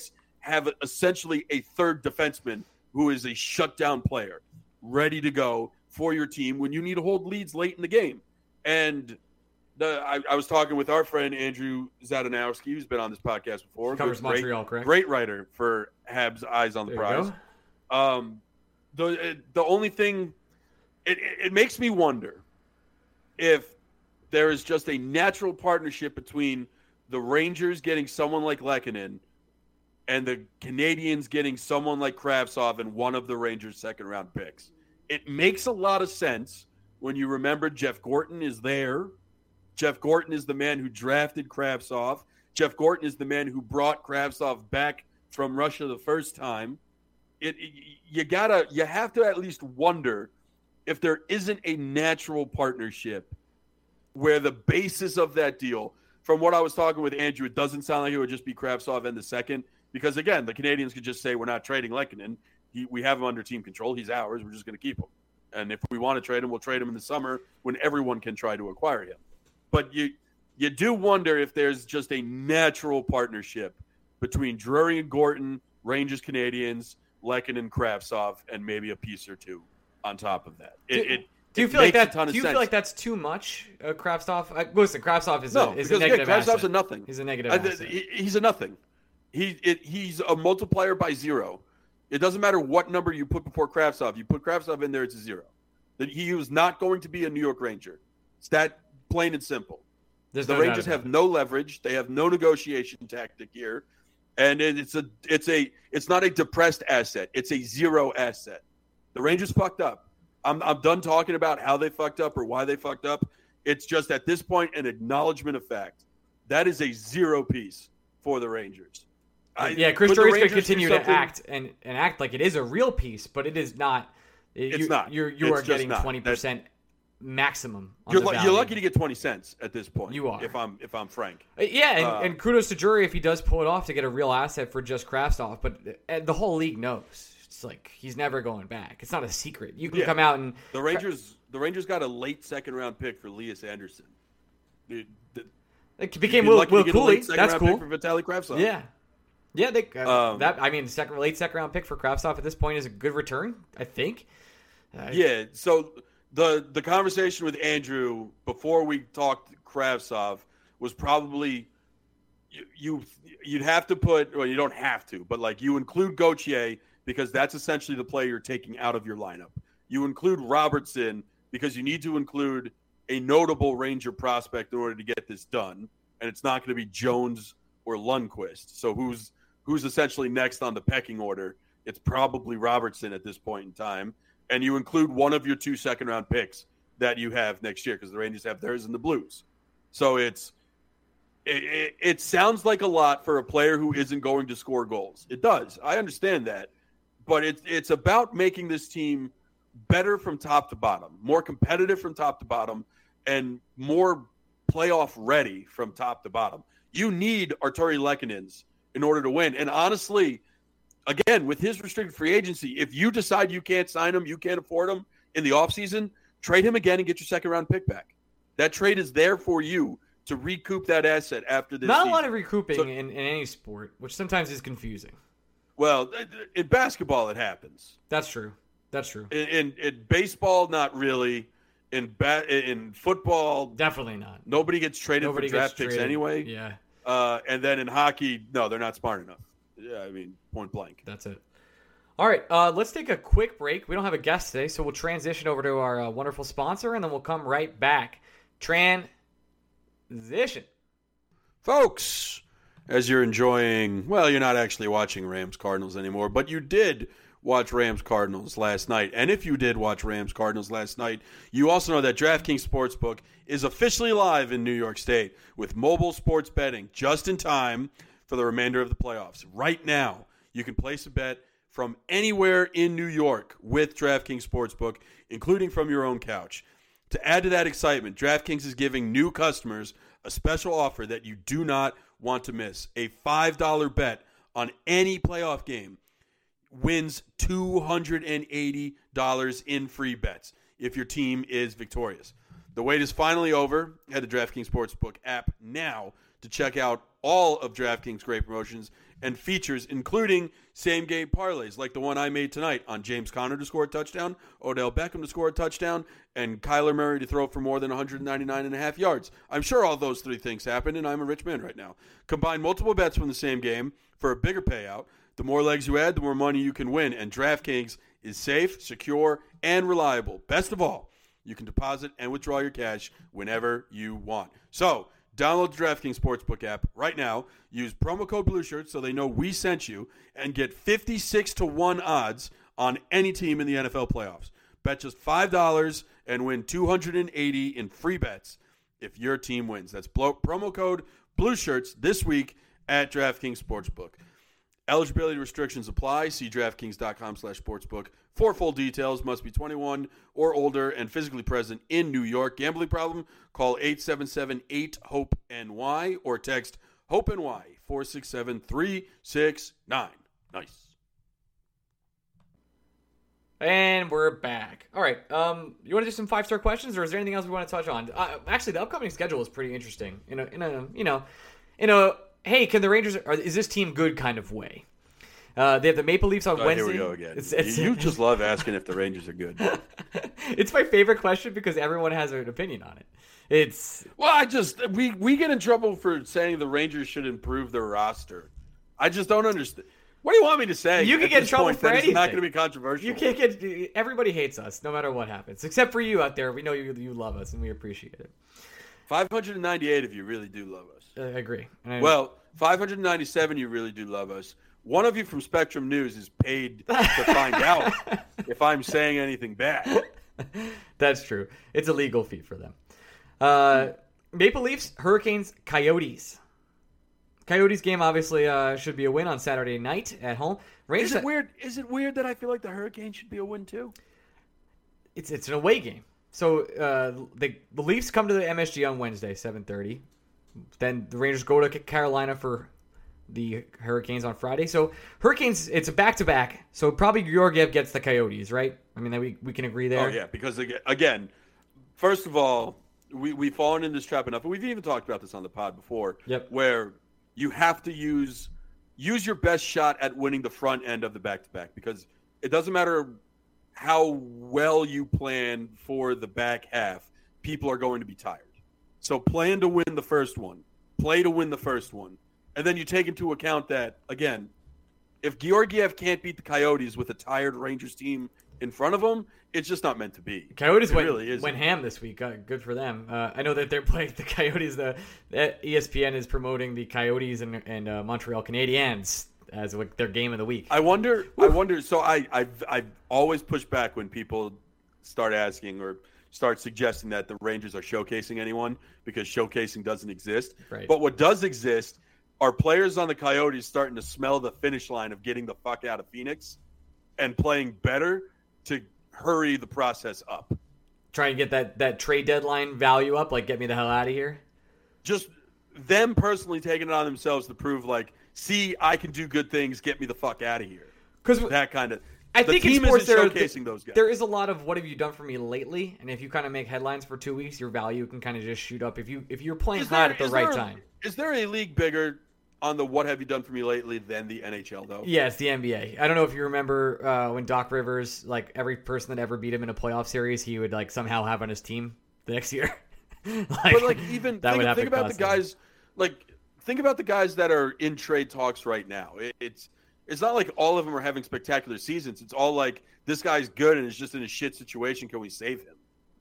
C: have essentially a third defenseman who is a shutdown player, ready to go for your team when you need to hold leads late in the game. And the, I, I was talking with our friend Andrew Zadanowski, who's been on this podcast before.
A: Covers
C: great,
A: Montreal, correct?
C: Great writer for Habs Eyes on the
A: There
C: Prize.
A: you
C: Um, the the only thing it, it makes me wonder if there is just a natural partnership between the Rangers getting someone like Lehkonen and the Canadians getting someone like Kravtsov and one of the Rangers' second round picks. It makes a lot of sense when you remember Jeff Gorton is there. Jeff Gorton is the man who drafted Kravtsov. Jeff Gorton is the man who brought Kravtsov back from Russia the first time. It, it you gotta you have to at least wonder if there isn't a natural partnership where the basis of that deal, from what I was talking with Andrew, it doesn't sound like it would just be Kravtsov and the second, because again, the Canadians could just say we're not trading Lehkonen. He, we have him under team control. He's ours. We're just going to keep him. And if we want to trade him, we'll trade him in the summer when everyone can try to acquire him. But you you do wonder if there's just a natural partnership between Drury and Gorton, Rangers, Canadians, Lehkonen, Kravtsov, and maybe a piece or two on top of that. It,
A: do,
C: it,
A: do you
C: it
A: feel like
C: makes
A: that?
C: a ton
A: Do
C: of
A: you
C: sense.
A: feel like that's too much, uh, Kravtsov? Uh, listen, Kravtsov is
C: no,
A: a is
C: because
A: a negative
C: again, Kravtsov's
A: asset.
C: a nothing.
A: He's a negative
C: I,
A: asset.
C: he, he's a nothing. He it, he's a multiplier by zero. It doesn't matter what number you put before Kravtsov. You put Kravtsov in there, it's a zero. That he was not going to be a New York Ranger. It's that plain and simple.
A: There's
C: the
A: no doubt
C: Rangers
A: about
C: have
A: it.
C: no leverage. They have no negotiation tactic here, and it, it's a it's a it's not a depressed asset. It's a zero asset. The Rangers fucked up. I'm I'm done talking about how they fucked up or why they fucked up. It's just at this point an acknowledgement of fact. That is a zero piece for the Rangers. I,
A: Yeah, Chris
C: could the
A: Drury's going to
C: Rangers do
A: continue to
C: something-
A: act and, and act like it is a real piece, but it is not.
C: It's
A: you,
C: not.
A: You're you
C: It's
A: are
C: just
A: getting
C: not.
A: twenty percent maximum. On
C: You're,
A: the
C: lu-
A: value.
C: you're lucky to get twenty cents at this point.
A: You are.
C: If I'm if I'm frank.
A: Uh, Yeah, and,
C: Uh,
A: and kudos to Drury if he does pull it off to get a real asset for just Kravtsov. But uh, the whole league knows it's like he's never going back. It's not a secret. You can
C: Yeah.
A: come out and
C: The Rangers the Rangers got a late second round pick for Elias Anderson. The, the,
A: it became
C: you'd be
A: Will,
C: lucky
A: Will
C: to get a
A: Cooley.
C: late second
A: That's
C: round
A: cool.
C: pick for Vitaly Kravtsov.
A: Yeah, yeah. They, uh,
C: Um,
A: that I mean, second late second round pick for Kravtsov at this point is a good return. I think. Uh,
C: Yeah. So the the conversation with Andrew before we talked Kravtsov was probably you, you you'd have to put well you don't have to but like you include Gauthier because that's essentially the player you're taking out of your lineup. You include Robertson because you need to include a notable Ranger prospect in order to get this done, and it's not going to be Jones or Lundqvist. So who's who's essentially next on the pecking order? It's probably Robertson at this point in time. And you include one of your two second-round picks that you have next year because the Rangers have theirs and the Blues. So it's it, it, it sounds like a lot for a player who isn't going to score goals. It does. I understand that. But it's it's about making this team better from top to bottom, more competitive from top to bottom, and more playoff ready from top to bottom. You need Arturi Lehkonen's in order to win. And honestly, again, with his restricted free agency, if you decide you can't sign him, you can't afford him in the offseason, trade him again and get your second round pick back. That trade is there for you to recoup that asset after this
A: Not
C: season.
A: a lot of recouping
C: So-
A: in, in any sport, which sometimes is confusing.
C: Well, in basketball, it happens.
A: That's true. That's true.
C: In, in, in baseball, not really. In ba- in football,
A: Definitely not.
C: nobody gets traded
A: Nobody
C: for draft
A: gets
C: picks
A: traded.
C: anyway.
A: Yeah,
C: Uh, and then in hockey, no, they're not smart enough. Yeah, I mean, point blank.
A: that's it. All right, uh, let's take a quick break. We don't have a guest today, so we'll transition over to our uh, wonderful sponsor, and then we'll come right back. Transition.
C: Folks, as you're enjoying, well, you're not actually watching Rams Cardinals anymore, but you did watch Rams Cardinals last night. And if you did watch Rams Cardinals last night, you also know that DraftKings Sportsbook is officially live in New York State with mobile sports betting just in time for the remainder of the playoffs. Right now, you can place a bet from anywhere in New York with DraftKings Sportsbook, including from your own couch. To add to that excitement, DraftKings is giving new customers a special offer that you do not want to miss. A five dollar bet on any playoff game wins two hundred eighty dollars in free bets if your team is victorious. The wait is finally over. Head to DraftKings Sportsbook app now to check out all of DraftKings' great promotions and features, including same-game parlays like the one I made tonight on James Conner to score a touchdown, Odell Beckham to score a touchdown, and Kyler Murray to throw for more than one ninety-nine and a half yards. I'm sure all those three things happen, and I'm a rich man right now. Combine multiple bets from the same game for a bigger payout. The more legs you add, the more money you can win, and DraftKings is safe, secure, and reliable. Best of all, you can deposit and withdraw your cash whenever you want. So, download the DraftKings Sportsbook app right now. Use promo code BlueShirts so they know we sent you, and get fifty-six to one odds on any team in the N F L playoffs. Bet just five dollars and win two hundred eighty dollars in free bets if your team wins. That's blow, promo code BlueShirts this week at DraftKings Sportsbook. Eligibility restrictions apply. See DraftKings.com slash sportsbook for full details. Must be twenty-one or older and physically present in New York. Gambling problem? Call eight seven seven eight hope N Y or text HOPE-NY four six seven three six nine. Nice.
A: And we're back. All right. Um, you want to do some five-star questions, or is there anything else we want to touch on? Uh, actually, the upcoming schedule is pretty interesting. In a, in a, you know, in a hey, can the Rangers? Or is this team good kind of way? Uh, they have the Maple Leafs on
C: oh,
A: Wednesday.
C: Here we go again.
A: It's, it's,
C: you just love asking if the Rangers are good.
A: It's my favorite question because everyone has an opinion on it. It's
C: well, I just we we get in trouble for saying the Rangers should improve their roster. I just don't understand. What do you want me to say?
A: You can get in trouble for anything.
C: It's not going to be controversial.
A: You can't get. Everybody hates us, no matter what happens, except for you out there. We know you you love us and we appreciate it.
C: five hundred ninety-eight of you really do love us.
A: I agree. I
C: well, five hundred ninety-seven you really do love us. One of you from Spectrum News is paid to find out if I'm saying anything bad.
A: That's true. It's a legal fee for them. Uh, Maple Leafs, Hurricanes, Coyotes. Coyotes game obviously uh, should be a win on Saturday night at home. Rangers
C: is it weird? Is it weird that I feel like the Hurricanes should be a win too?
A: It's it's an away game. So uh, the the Leafs come to the M S G on Wednesday, seven thirty. Then the Rangers go to Carolina for the Hurricanes on Friday. So Hurricanes, it's a back to back. So probably Georgiev gets the Coyotes, right? I mean, we we can agree there.
C: Oh yeah, because again, first of all, we we've fallen in this trap enough, and we've even talked about this on the pod before.
A: Yep.
C: Where you have to use use your best shot at winning the front end of the back-to-back, because it doesn't matter how well you plan for the back half, people are going to be tired. So plan to win the first one, play to win the first one, and then you take into account that, again, if Georgiev can't beat the Coyotes with a tired Rangers team in front of them, it's just not meant to be.
A: Coyotes
C: it
A: went,
C: really
A: went ham this week. Uh, good for them. Uh, I know that they're playing the Coyotes. The, the E S P N is promoting the Coyotes and, and uh, Montreal Canadiens as like their game of the week.
C: I wonder. Woo. I wonder. So I I've, I've always pushed back when people start asking or start suggesting that the Rangers are showcasing anyone, because showcasing doesn't exist.
A: Right.
C: But what does exist are players on the Coyotes starting to smell the finish line of getting the fuck out of Phoenix and playing better to hurry the process up.
A: Try and get that, that trade deadline value up, like get me the hell out of here.
C: Just them personally taking it on themselves to prove, like, see, I can do good things, get me the fuck out of here. Because that kind of.
A: I
C: the
A: think
C: team
A: in sports
C: isn't
A: there,
C: showcasing those guys.
A: There is a lot of what have you done for me lately, and if you kind of make headlines for two weeks, your value can kind of just shoot up if you if you're playing
C: is
A: hot
C: there,
A: at the
C: is
A: right
C: there,
A: time.
C: Is there a league bigger on the what have you done for me lately than the N H L though?
A: Yeah, it's the N B A. I don't know if you remember uh, when Doc Rivers, like every person that ever beat him in a playoff series, he would like somehow have on his team the next year.
C: like, but like even
A: that
C: think,
A: would have
C: think
A: to
C: about the guys
A: them.
C: like think about the guys that are in trade talks right now. It, it's it's not like all of them are having spectacular seasons. It's all like this guy's good and is just in a shit situation. Can we save him?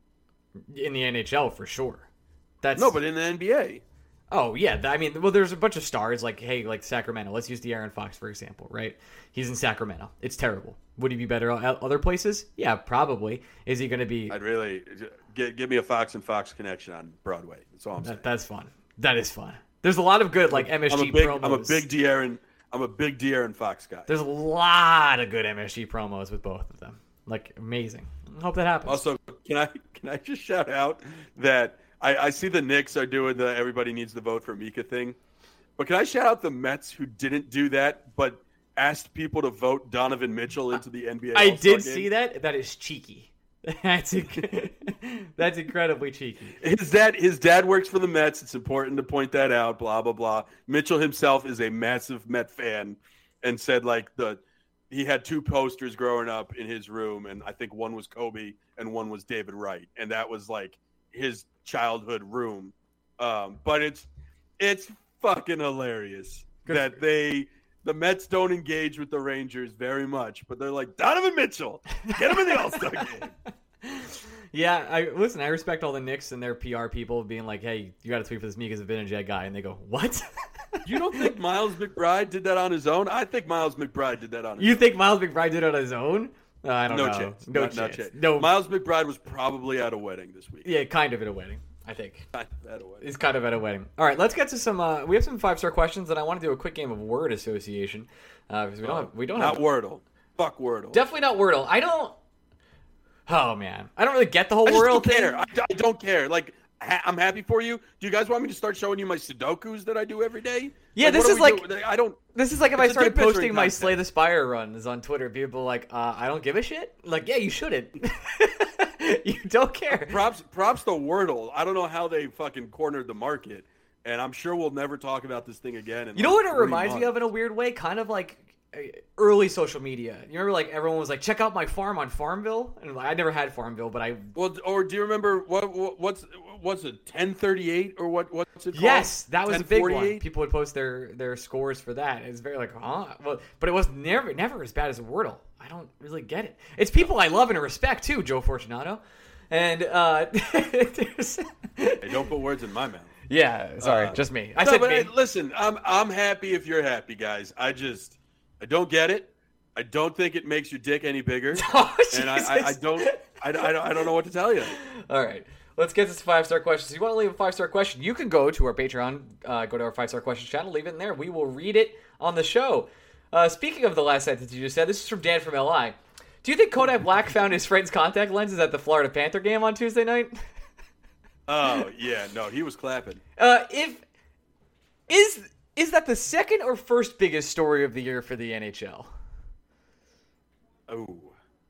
A: In the N H L for sure. That's
C: no, but in the N B A.
A: Oh, yeah. I mean, well, there's a bunch of stars like, hey, like Sacramento. Let's use De'Aaron Fox, for example, right? He's in Sacramento. It's terrible. Would he be better at other places? Yeah, probably. Is he going to be...
C: I'd really... Give, give me a Fox and Fox connection on Broadway. That's all I'm saying.
A: That, that's fun. That is fun. There's a lot of good, like, M S G
C: I'm a big,
A: promos.
C: I'm a big De'Aaron... I'm a big De'Aaron Fox guy.
A: There's a lot of good M S G promos with both of them. Like, amazing. I hope that happens.
C: Also, can I can I just shout out that... I, I see the Knicks are doing the everybody needs to vote for Mika thing. But can I shout out the Mets who didn't do that but asked people to vote Donovan Mitchell into the N B A
A: I
C: All-Star
A: did
C: game?
A: see that. That is cheeky. That's inc- that's incredibly cheeky.
C: His dad, his dad works for the Mets. It's important to point that out. Blah blah blah. Mitchell himself is a massive Met fan, and said like the he had two posters growing up in his room, and I think one was Kobe and one was David Wright, and that was like his childhood room. Um, but it's it's fucking hilarious Good. that they. The Mets don't engage with the Rangers very much, but they're like, Donovan Mitchell, get him in the All-Star game.
A: Yeah, I listen, I respect all the Knicks and their P R people being like, hey, you got to tweet for this Mika Zibanejad guy. And they go, what?
C: You don't think Miles McBride did that on his own? I think Miles McBride did that on his
A: you
C: own. You
A: think Miles McBride did it on his own? Uh, I don't
C: no
A: know.
C: Chance.
A: No
C: not,
A: chance.
C: Not chance.
A: No.
C: Miles McBride was probably at a wedding this week.
A: Yeah, kind of at a wedding. I think.
C: Kind of at a wedding.
A: He's kind of at a wedding. All right, let's get to some. Uh, we have some five star questions, and I want to do a quick game of word association uh, because we don't. Have, we don't
C: not
A: have
C: Wordle. Fuck Wordle.
A: Definitely not Wordle. I don't. Oh man, I don't really get the whole
C: I just
A: Wordle
C: don't
A: thing.
C: care. I, I don't care. Like ha- I'm happy for you. Do you guys want me to start showing you my Sudokus that I do every day?
A: Yeah,
C: like,
A: this is like
C: do? I don't.
A: This is like if I
C: It's a
A: started
C: dick measuring
A: posting my
C: contest.
A: Slay the Spire runs on Twitter. People are like, uh, I don't give a shit. Like, yeah, you shouldn't. You don't care.
C: Props, props to Wordle. I don't know how they fucking cornered the market, and I'm sure we'll never talk about this thing again. In
A: You know
C: like
A: what it
C: three
A: reminds
C: months.
A: me of in a weird way? Kind of like uh, early social media. You remember, like everyone was like, "Check out my farm on Farmville," and I never had Farmville, but I
C: Well, or do you remember what, what what's what's it ten thirty-eight or what what's it called?
A: yes, that was a big one.
C: ten forty-eight?
A: People would post their their scores for that. It's very like, huh? Well, but it was never never as bad as Wordle. I don't really get it. It's people I love and respect too, Joe Fortunato, and uh, there's
C: Hey, don't put words in my mouth.
A: yeah, sorry,
C: Uh,
A: just me. I
C: no,
A: said
C: but
A: me.
C: hey, listen, I'm I'm happy if you're happy, guys. I just I don't get it. I don't think it makes your dick any bigger,
A: Oh,
C: and I, I, I
A: Jesus.
C: don't I, I, don't- I don't know what to tell you.
A: All right. Let's get to some five-star questions. If you want to leave a five-star question, you can go to our Patreon, uh, go to our five-star questions channel, leave it in there. We will read it on the show. Uh, speaking of the last sentence you just said, this is from Dan from L I. Do you think Kodak Black found his friend's contact lenses at the Florida Panther game on Tuesday night?
C: Oh yeah, no, he was clapping.
A: Uh, if is is that the second or first biggest story of the year for the N H L?
C: Oh,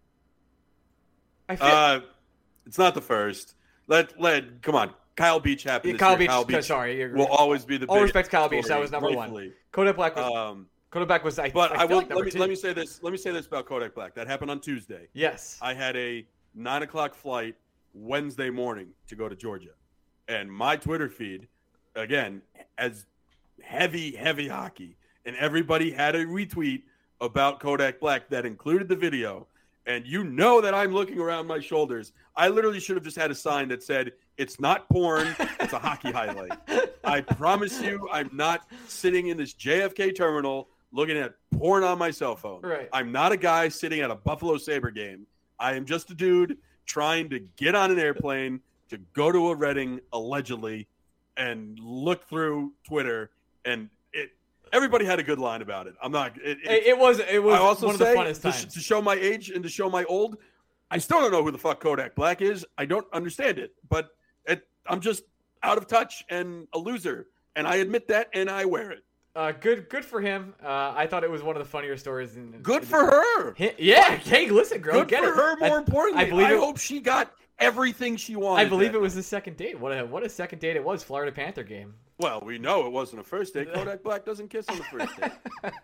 A: I feel
C: uh, it's not the first. Let let come on, Kyle Beach happened.
A: Yeah,
C: this
A: Kyle
C: year.
A: Beach,
C: Kyle
A: uh, sorry, you're-
C: will always be the
A: all
C: biggest
A: respect to Kyle Beach.
C: story,
A: That was number
C: rightfully.
A: one. Kodak Black was
C: Um,
A: Kodak Black was I,
C: but
A: I,
C: I,
A: feel
C: will
A: like number
C: let me
A: two.
C: let me say this. Let me say this about Kodak Black. That happened on Tuesday.
A: Yes.
C: I had a nine o'clock flight Wednesday morning to go to Georgia, and my Twitter feed, again, as heavy, heavy hockey, and everybody had a retweet about Kodak Black that included the video. And you know that I'm looking around my shoulders. I literally should have just had a sign that said, "It's not porn, it's a hockey highlight." I promise you, I'm not sitting in this J F K terminal looking at porn on my cell phone.
A: Right.
C: I'm not a guy sitting at a Buffalo Sabre game. I am just a dude trying to get on an airplane to go to a Reading, allegedly, and look through Twitter. And it, everybody had a good line about it. I'm not. It, it,
A: It, it was it was
C: I also
A: one of the
C: say,
A: funnest
C: to,
A: times.
C: sh- to show my age and to show my old, I still don't know who the fuck Kodak Black is. I don't understand it, but it, I'm just out of touch and a loser, and I admit that, and I wear it.
A: Uh, good, good for him. Uh, I thought it was one of the funnier stories. In,
C: Good
A: in-
C: for her.
A: Hi- Yeah, hey, listen, girl,
C: Good
A: get
C: for
A: it.
C: her. More
A: I,
C: importantly,
A: I believe
C: I
A: it-
C: hope she got everything she wanted.
A: I believe
C: that
A: it was
C: night.
A: the second date. What a what a second date it was. Florida Panther game.
C: Well, we know it wasn't a first date. Kodak Black doesn't kiss on the first date.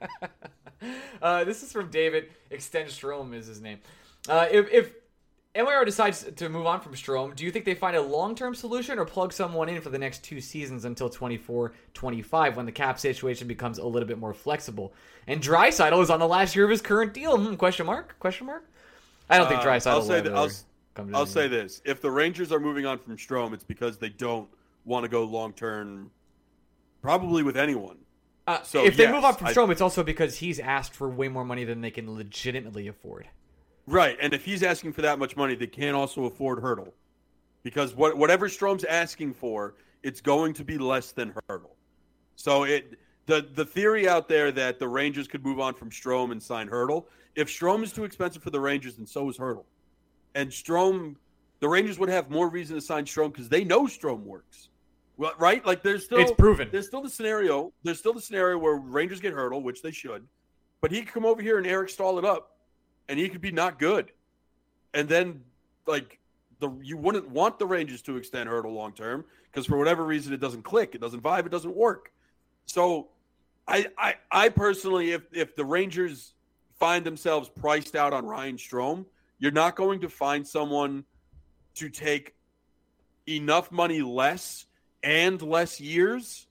A: uh, this is from David. Extend Strom is his name. Uh, if if N Y R decides to move on from Strom, do you think they find a long-term solution or plug someone in for the next two seasons until twenty-four twenty-five when the cap situation becomes a little bit more flexible? And Draisaitl is on the last year of his current deal. Hmm, question mark? Question mark? I don't think
C: Uh,
A: Draisaitl
C: I'll
A: will
C: say
A: ever
C: that. I'll,
A: come to
C: I'll
A: the-
C: say this: if the Rangers are moving on from Strome, it's because they don't want to go long term, probably with anyone.
A: Uh,
C: So,
A: if they
C: yes,
A: move on from
C: I-
A: Strom, it's also because he's asked for way more money than they can legitimately afford.
C: Right, and if he's asking for that much money, they can't also afford Hurdle, because what whatever Strome's asking for, it's going to be less than Hurdle. So it the the theory out there that the Rangers could move on from Strome and sign Hurdle. If Strome is too expensive for the Rangers, then so is Hurdle. And Strome, the Rangers would have more reason to sign Strome because they know Strome works. Well, right? Like there's still
A: It's proven.
C: There's still the scenario. There's still the scenario where Rangers get Hurdle, which they should, but he could come over here and Eric Stahl it up, and he could be not good. And then like the you wouldn't want the Rangers to extend Hertl long term because for whatever reason it doesn't click, it doesn't vibe, it doesn't work. So I I, I personally, if if the Rangers find themselves priced out on Ryan Strome, you're not going to find someone to take enough money less and less years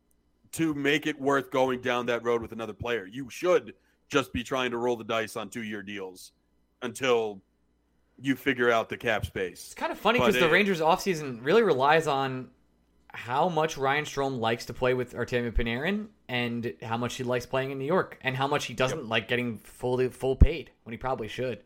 C: to make it worth going down that road with another player. You should just be trying to roll the dice on two-year deals until you figure out the cap space.
D: It's kind of funny because the Rangers offseason really relies on how much Ryan Strome likes to play with Artemi Panarin and how much he likes playing in New York and how much he doesn't yep. like getting fully full paid when he probably should.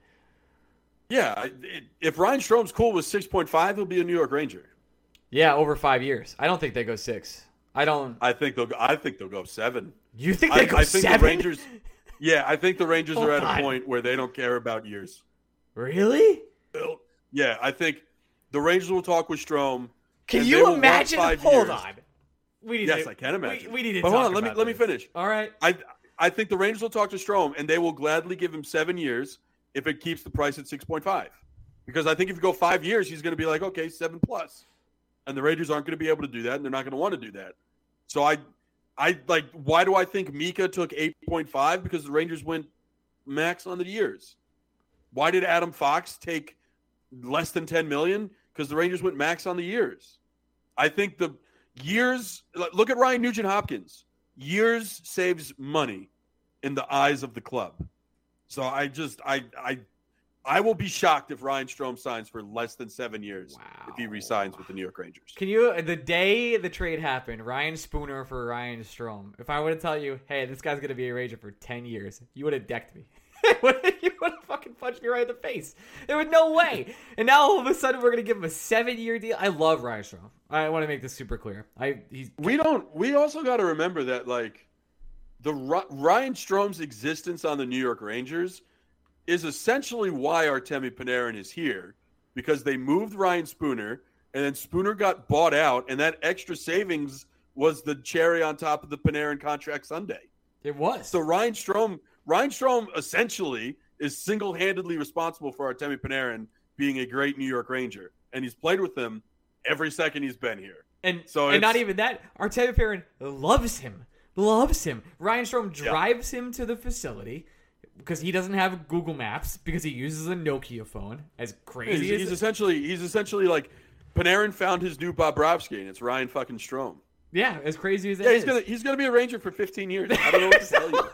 C: Yeah, if Ryan Strome's cool with six point five, he'll be a New York Ranger.
D: Yeah, over five years. I don't think they go six. I don't.
C: I think they'll. Go, I think they'll go seven.
D: You think they go
C: I, I think
D: seven?
C: The Rangers. Yeah, I think the Rangers
D: Hold
C: are at
D: on.
C: a point where they don't care about years.
D: Really?
C: Yeah, I think the Rangers will talk with Strome.
D: Can
C: and
D: you
C: they will
D: imagine?
C: want five
D: Hold
C: years.
D: on. We need
C: Yes,
D: to,
C: I can imagine.
D: We, we need to
C: but
D: talk
C: hold on, let me
D: about
C: let me
D: this.
C: finish.
D: All right.
C: I I think the Rangers will talk to Strome, and they will gladly give him seven years if it keeps the price at six point five. Because I think if you go five years, he's going to be like, okay, seven plus, and the Rangers aren't going to be able to do that, and they're not going to want to do that. So I, I like. Why do I think Mika took eight point five? Because the Rangers went max on the years. Why did Adam Fox take less than ten million? Because the Rangers went max on the years. I think the years. Look at Ryan Nugent-Hopkins. Years saves money in the eyes of the club. So I just I I. I will be shocked if Ryan Strome signs for less than seven years
D: Wow.
C: if he resigns with the New York Rangers.
D: Can you, the day the trade happened, Ryan Spooner for Ryan Strome, if I were to tell you, hey, this guy's going to be a Ranger for ten years, you would have decked me. You would have fucking punched me right in the face. There was no way. And now all of a sudden we're going to give him a seven-year deal. I love Ryan Strome. I want to make this super clear. I he's,
C: We don't. We also got to remember that, like, the Ryan Strome's existence on the New York Rangers is essentially why Artemi Panarin is here, because they moved Ryan Spooner, and then Spooner got bought out, and that extra savings was the cherry on top of the Panarin contract Sunday.
D: It was.
C: So Ryan Strome, Ryan Strome essentially is single-handedly responsible for Artemi Panarin being a great New York Ranger, and he's played with them every second he's been here.
D: And
C: so
D: and not even that, Artemi Panarin loves him, loves him. Ryan Strome drives yeah. him to the facility because he doesn't have Google Maps, because he uses a Nokia phone. As crazy
C: he's,
D: as
C: he's essentially he's essentially like Panarin found his new Bobrovsky, and it's Ryan fucking Strome.
D: Yeah, as crazy as that
C: yeah, he's
D: is.
C: gonna he's gonna be a Ranger for fifteen years. I don't know what to tell you.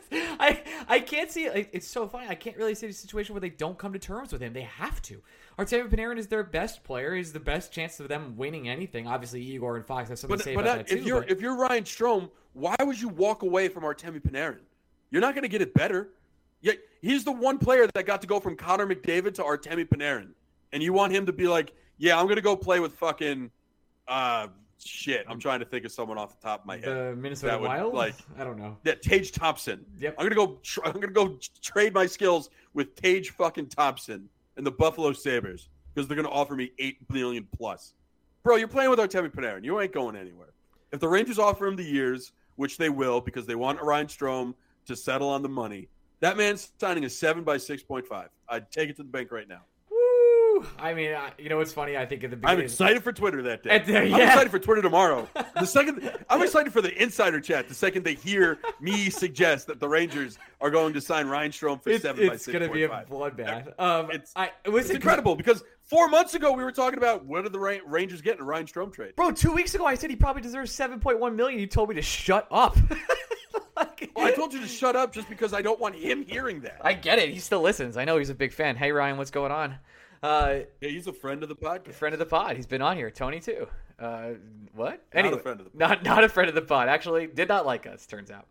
D: I I can't see it. It's so funny. I can't really see a situation where they don't come to terms with him. They have to. Artemi Panarin is their best player. He's the best chance of them winning anything. Obviously, Igor and Fox have something
C: but,
D: to say
C: but
D: about
C: not,
D: that
C: if
D: too.
C: you're
D: but...
C: if you're Ryan Strome, why would you walk away from Artemi Panarin? You're not going to get it better. Yeah, he's the one player that got to go from Connor McDavid to Artemi Panarin, and you want him to be like, yeah, I'm going to go play with fucking uh shit. I'm trying to think of someone off the top of my head.
D: The Minnesota
C: would,
D: Wild?
C: like
D: I don't know.
C: Yeah, Tage Thompson.
D: Yep.
C: I'm gonna go. Tr- I'm gonna go trade my skills with Tage fucking Thompson and the Buffalo Sabres because they're gonna offer me eight million plus. Bro, you're playing with Artemi Panarin. You ain't going anywhere. If the Rangers offer him the years, which they will because they want Ryan Strome to settle on the money, that man's signing a seven by six point five. I'd take it to the bank right now.
D: Woo! I mean, I, you know what's funny? I think at the beginning,
C: I'm excited for Twitter that day.
D: At the- yeah.
C: I'm excited for Twitter tomorrow. The second, I'm excited for the insider chat. The second they hear me suggest that the Rangers are going to sign Ryan Strome for
D: it's,
C: seven by
D: it's
C: six
D: going to
C: point
D: be a
C: five.
D: bloodbath. Um,
C: It's,
D: I, it was
C: it's incredible because four months ago we were talking about what are the Ra- Rangers getting a Ryan Strome trade.
D: Bro, two weeks ago I said he probably deserves seven point one million dollars. You told me to shut up. Like,
C: Well, I told you to shut up just because I don't want him hearing that.
A: I get it. He still listens. I know he's a big fan. Hey, Ryan, what's going on? Uh,
C: Yeah, he's a friend of the podcast.
A: friend of the pod. He's been on here. Tony, too. Uh, what?
C: Not a
A: Anyway,
C: friend of the pod.
A: Not, not a friend of the pod. Actually, did not like us, turns out.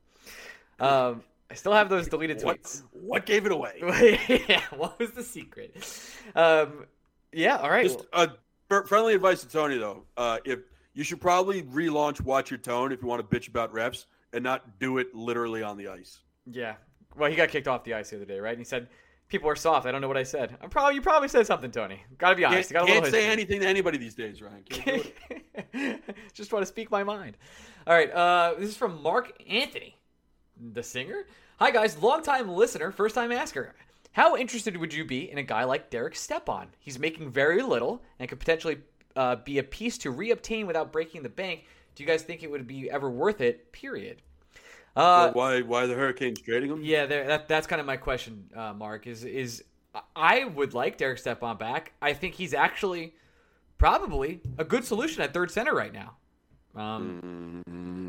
A: Um, I still have those deleted
C: What,
A: tweets.
C: what gave it away?
A: Yeah, what was the secret? Um, yeah, all right.
C: Just uh, fr- friendly advice to Tony though. Uh, if you should probably relaunch Watch Your Tone if you want to bitch about reps and not do it literally on the ice.
A: Yeah. Well, he got kicked off the ice the other day, right? And he said, people are soft. I don't know what I said. I'm probably You probably said something, Tony. Got to be honest.
C: Can't,
A: Got a
C: can't
A: little
C: say
A: history.
C: anything to anybody these days, Ryan. Can't do it.
A: Just want to speak my mind. All right. Uh, this is from Mark Anthony, the singer. Hi, guys. Long-time listener, first-time asker. How interested would you be in a guy like Derek Stepan? He's making very little and could potentially uh, be a piece to reobtain without breaking the bank. Do you guys think it would be ever worth it? Period. Uh,
C: well, why why the Hurricanes trading him?
A: Yeah, that that's kind of my question, uh, Mark. Is is I would like Derek Stepan back. I think he's actually probably a good solution at third center right now. Um,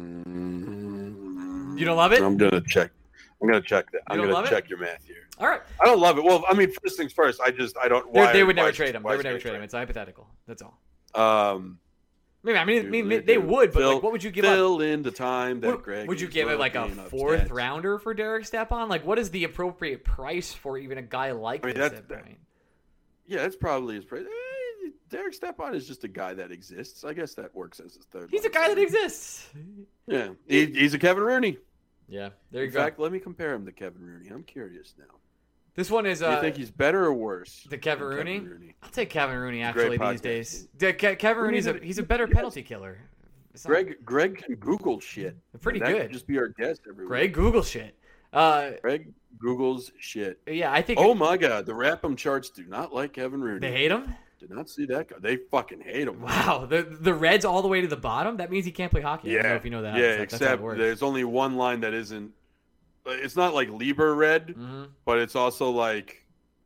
A: mm-hmm. You don't love it?
C: I'm gonna check. I'm gonna check that. I'm
A: gonna
C: gonna check
A: it?
C: your math here.
A: All right.
C: I don't love it. Well, I mean, first things first. I just I don't. Why,
A: they would
C: why
A: never
C: should-
A: trade him.
C: why
A: They would
C: should
A: never
C: they
A: trade him. It's hypothetical. That's all.
C: Um,
A: Maybe I mean, I mean
C: Dude,
A: they would, but
C: fill-
A: like, what would you give up?
C: fill in the time that
A: Would,
C: Greg.
A: would you
C: is
A: give it like a
C: looking up
A: fourth
C: stats.
A: rounder for Derek Stepan? Like, what is the appropriate price for even a guy like
C: I mean,
A: this?
C: that's-
A: at that point?
C: Yeah, that's probably his price. Eh, Derek Stepan is just a guy that exists. I guess that works as his third.
A: He's a
C: line
A: guy that
C: center.
A: exists.
C: Yeah, he, he's a Kevin Rooney.
A: Yeah, there you
C: In
A: go.
C: fact, let me compare him to Kevin Rooney. I'm curious now.
A: This one is
C: Do you
A: uh,
C: think he's better or worse?
A: the Kevin
C: than
A: Rooney?
C: Rooney?
A: I'll take Kevin Rooney
C: Great
A: actually these
C: podcast.
A: days. De- Ke- Kevin Rooney's a
C: Rooney's a-
A: he's a better
C: yes.
A: penalty killer. It's not-
C: Greg Greg can Google shit.
A: Pretty
C: that
A: good.
C: Could just be our guest every
A: Greg
C: week.
A: Google shit. Uh,
C: Greg Googles shit.
A: yeah, I think
C: Oh my God, the Rap'em charts do not like Kevin Rooney.
A: they hate him.
C: Did not see that guy. They fucking hate him.
A: Wow, the the Reds all the way to the bottom. That means he can't play hockey. I don't know if you know that.
C: Yeah,
A: That's- that's how it
C: except
A: works.
C: there's only one line that isn't. It's not like Lieber red,
A: Mhm.
C: but it's also like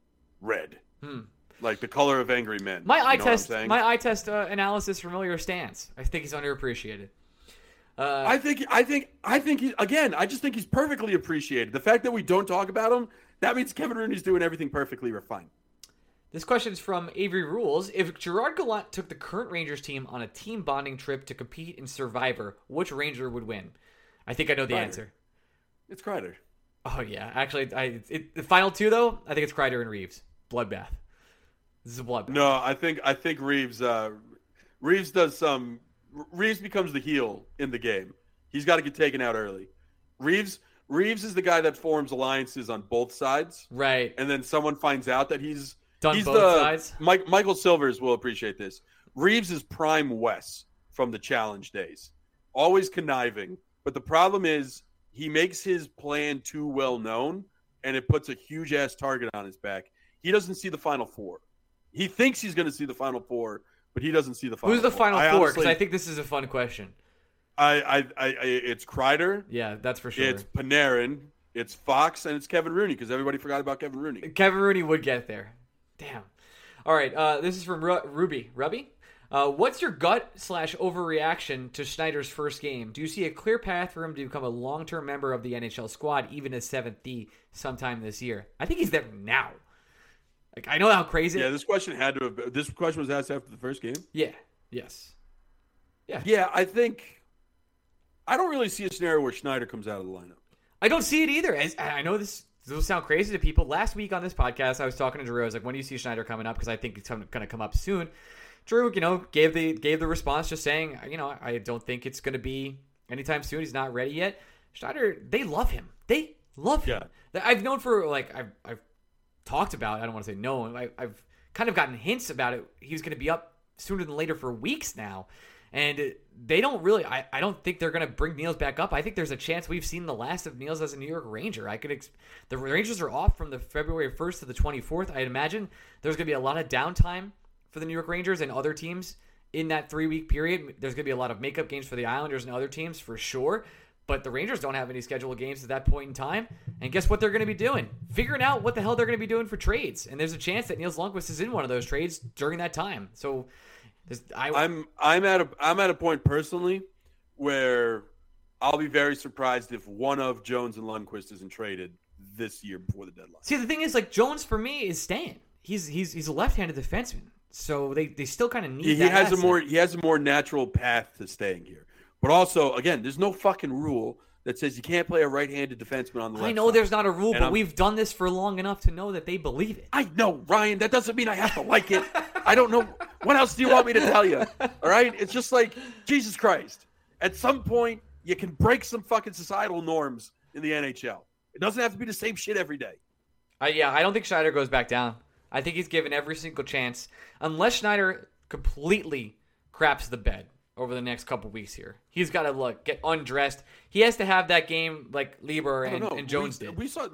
C: red,
A: Hmm.
C: like the color of angry men.
A: My
C: You
A: eye
C: know what I'm
A: test,
C: saying?
A: my eye test uh, analysis from earlier stands. I think he's underappreciated. Uh,
C: I think, I think, I think he again. I just think he's perfectly appreciated. The fact that we don't talk about him, that means Kevin Rooney's doing everything perfectly refined.
A: This question is from Avery Rules. If Gerard Gallant took the current Rangers team on a team bonding trip to compete in Survivor, which Ranger would win? I think I know the
C: Kreider.
A: answer.
C: It's Kreider.
A: Oh yeah, actually, I it, the final two though, I think it's Kreider and Reeves. Bloodbath. This is a bloodbath.
C: No, I think I think Reeves. Uh, Reeves does some. Reeves becomes the heel in the game. He's got to get taken out early. Reeves. Reeves is the guy that forms alliances on both sides,
A: Right.
C: and then someone finds out that he's
A: Done
C: he's
A: both
C: the,
A: sides.
C: Mike, Michael Silvers will appreciate this. Reeves is prime Wes from the challenge days, always conniving. But the problem is he makes his plan too well known, and it puts a huge ass target on his back. He doesn't see the final four. He thinks he's going to see the final four, but he doesn't see the final.
A: Who's the
C: four.
A: final
C: I
A: four? Because
C: honestly-
A: I think this is a fun question.
C: I, I, I, I, it's Kreider,
A: Yeah, that's for sure.
C: it's Panarin, it's Fox, and it's Kevin Rooney because everybody forgot about Kevin Rooney.
A: Kevin Rooney would get there. Damn. All right. Uh, this is from Ru- Ruby. Rubby? Uh, what's your gut slash overreaction to Schneider's first game? Do you see a clear path for him to become a long-term member of the N H L squad, even as seventh D, sometime this year? I think he's there now. Like, I know how crazy.
C: Yeah, this question had to have been, this question was asked after the first game.
A: Yeah. Yes.
C: Yeah, I think I don't really see a scenario where Schneider comes out of the lineup.
A: I don't see it either. As, I know this, this will sound crazy to people. Last week on this podcast, I was talking to Drew. I was like, when do you see Schneider coming up? Because I think it's going to come up soon. Drew, you know, gave the gave the response just saying, you know, I don't think it's going to be anytime soon. He's not ready yet. Schneider, they love him. They love him.
C: Yeah.
A: I've known for, like, I've, I've talked about, I don't want to say known, I, I've kind of gotten hints about it. He was going to be up sooner than later for weeks now. And they don't really, I, I don't think they're going to bring Niels back up. I think there's a chance we've seen the last of Niels as a New York Ranger. I could, ex- the Rangers are off from the February first to the twenty-fourth. I'd imagine there's going to be a lot of downtime for the New York Rangers and other teams in that three-week period. There's going to be a lot of makeup games for the Islanders and other teams for sure. But the Rangers don't have any scheduled games at that point in time. And guess what they're going to be doing? Figuring out what the hell they're going to be doing for trades. And there's a chance that Niels Lundqvist is in one of those trades during that time. So I,
C: I'm I'm at a I'm at a point personally where I'll be very surprised if one of Jones and Lundqvist isn't traded this year before the deadline.
A: see, the thing is, like, Jones for me is staying. He's he's he's a left-handed defenseman, so they, they still kind of need.
C: He, he
A: that
C: has
A: asset.
C: a more he has a more natural path to staying here. But also, again, there's no fucking rule that says you can't play a right-handed defenseman on the left
A: I know
C: side.
A: there's not a rule,
C: And
A: but
C: I'm-
A: we've done this for long enough to know that they believe it.
C: I know, Ryan. That doesn't mean I have to like it. I don't know. What else do you want me to tell you? All right? It's just like, Jesus Christ. At some point, you can break some fucking societal norms in the N H L. It doesn't have to be the same shit every day.
A: Uh, yeah, I don't think Schneider goes back down. I think he's given every single chance, unless Schneider completely craps the bed over the next couple weeks here. He's got to look get undressed. He has to have that game like Lieber
C: I don't
A: and,
C: know.
A: and Jones
C: we,
A: did.
C: We saw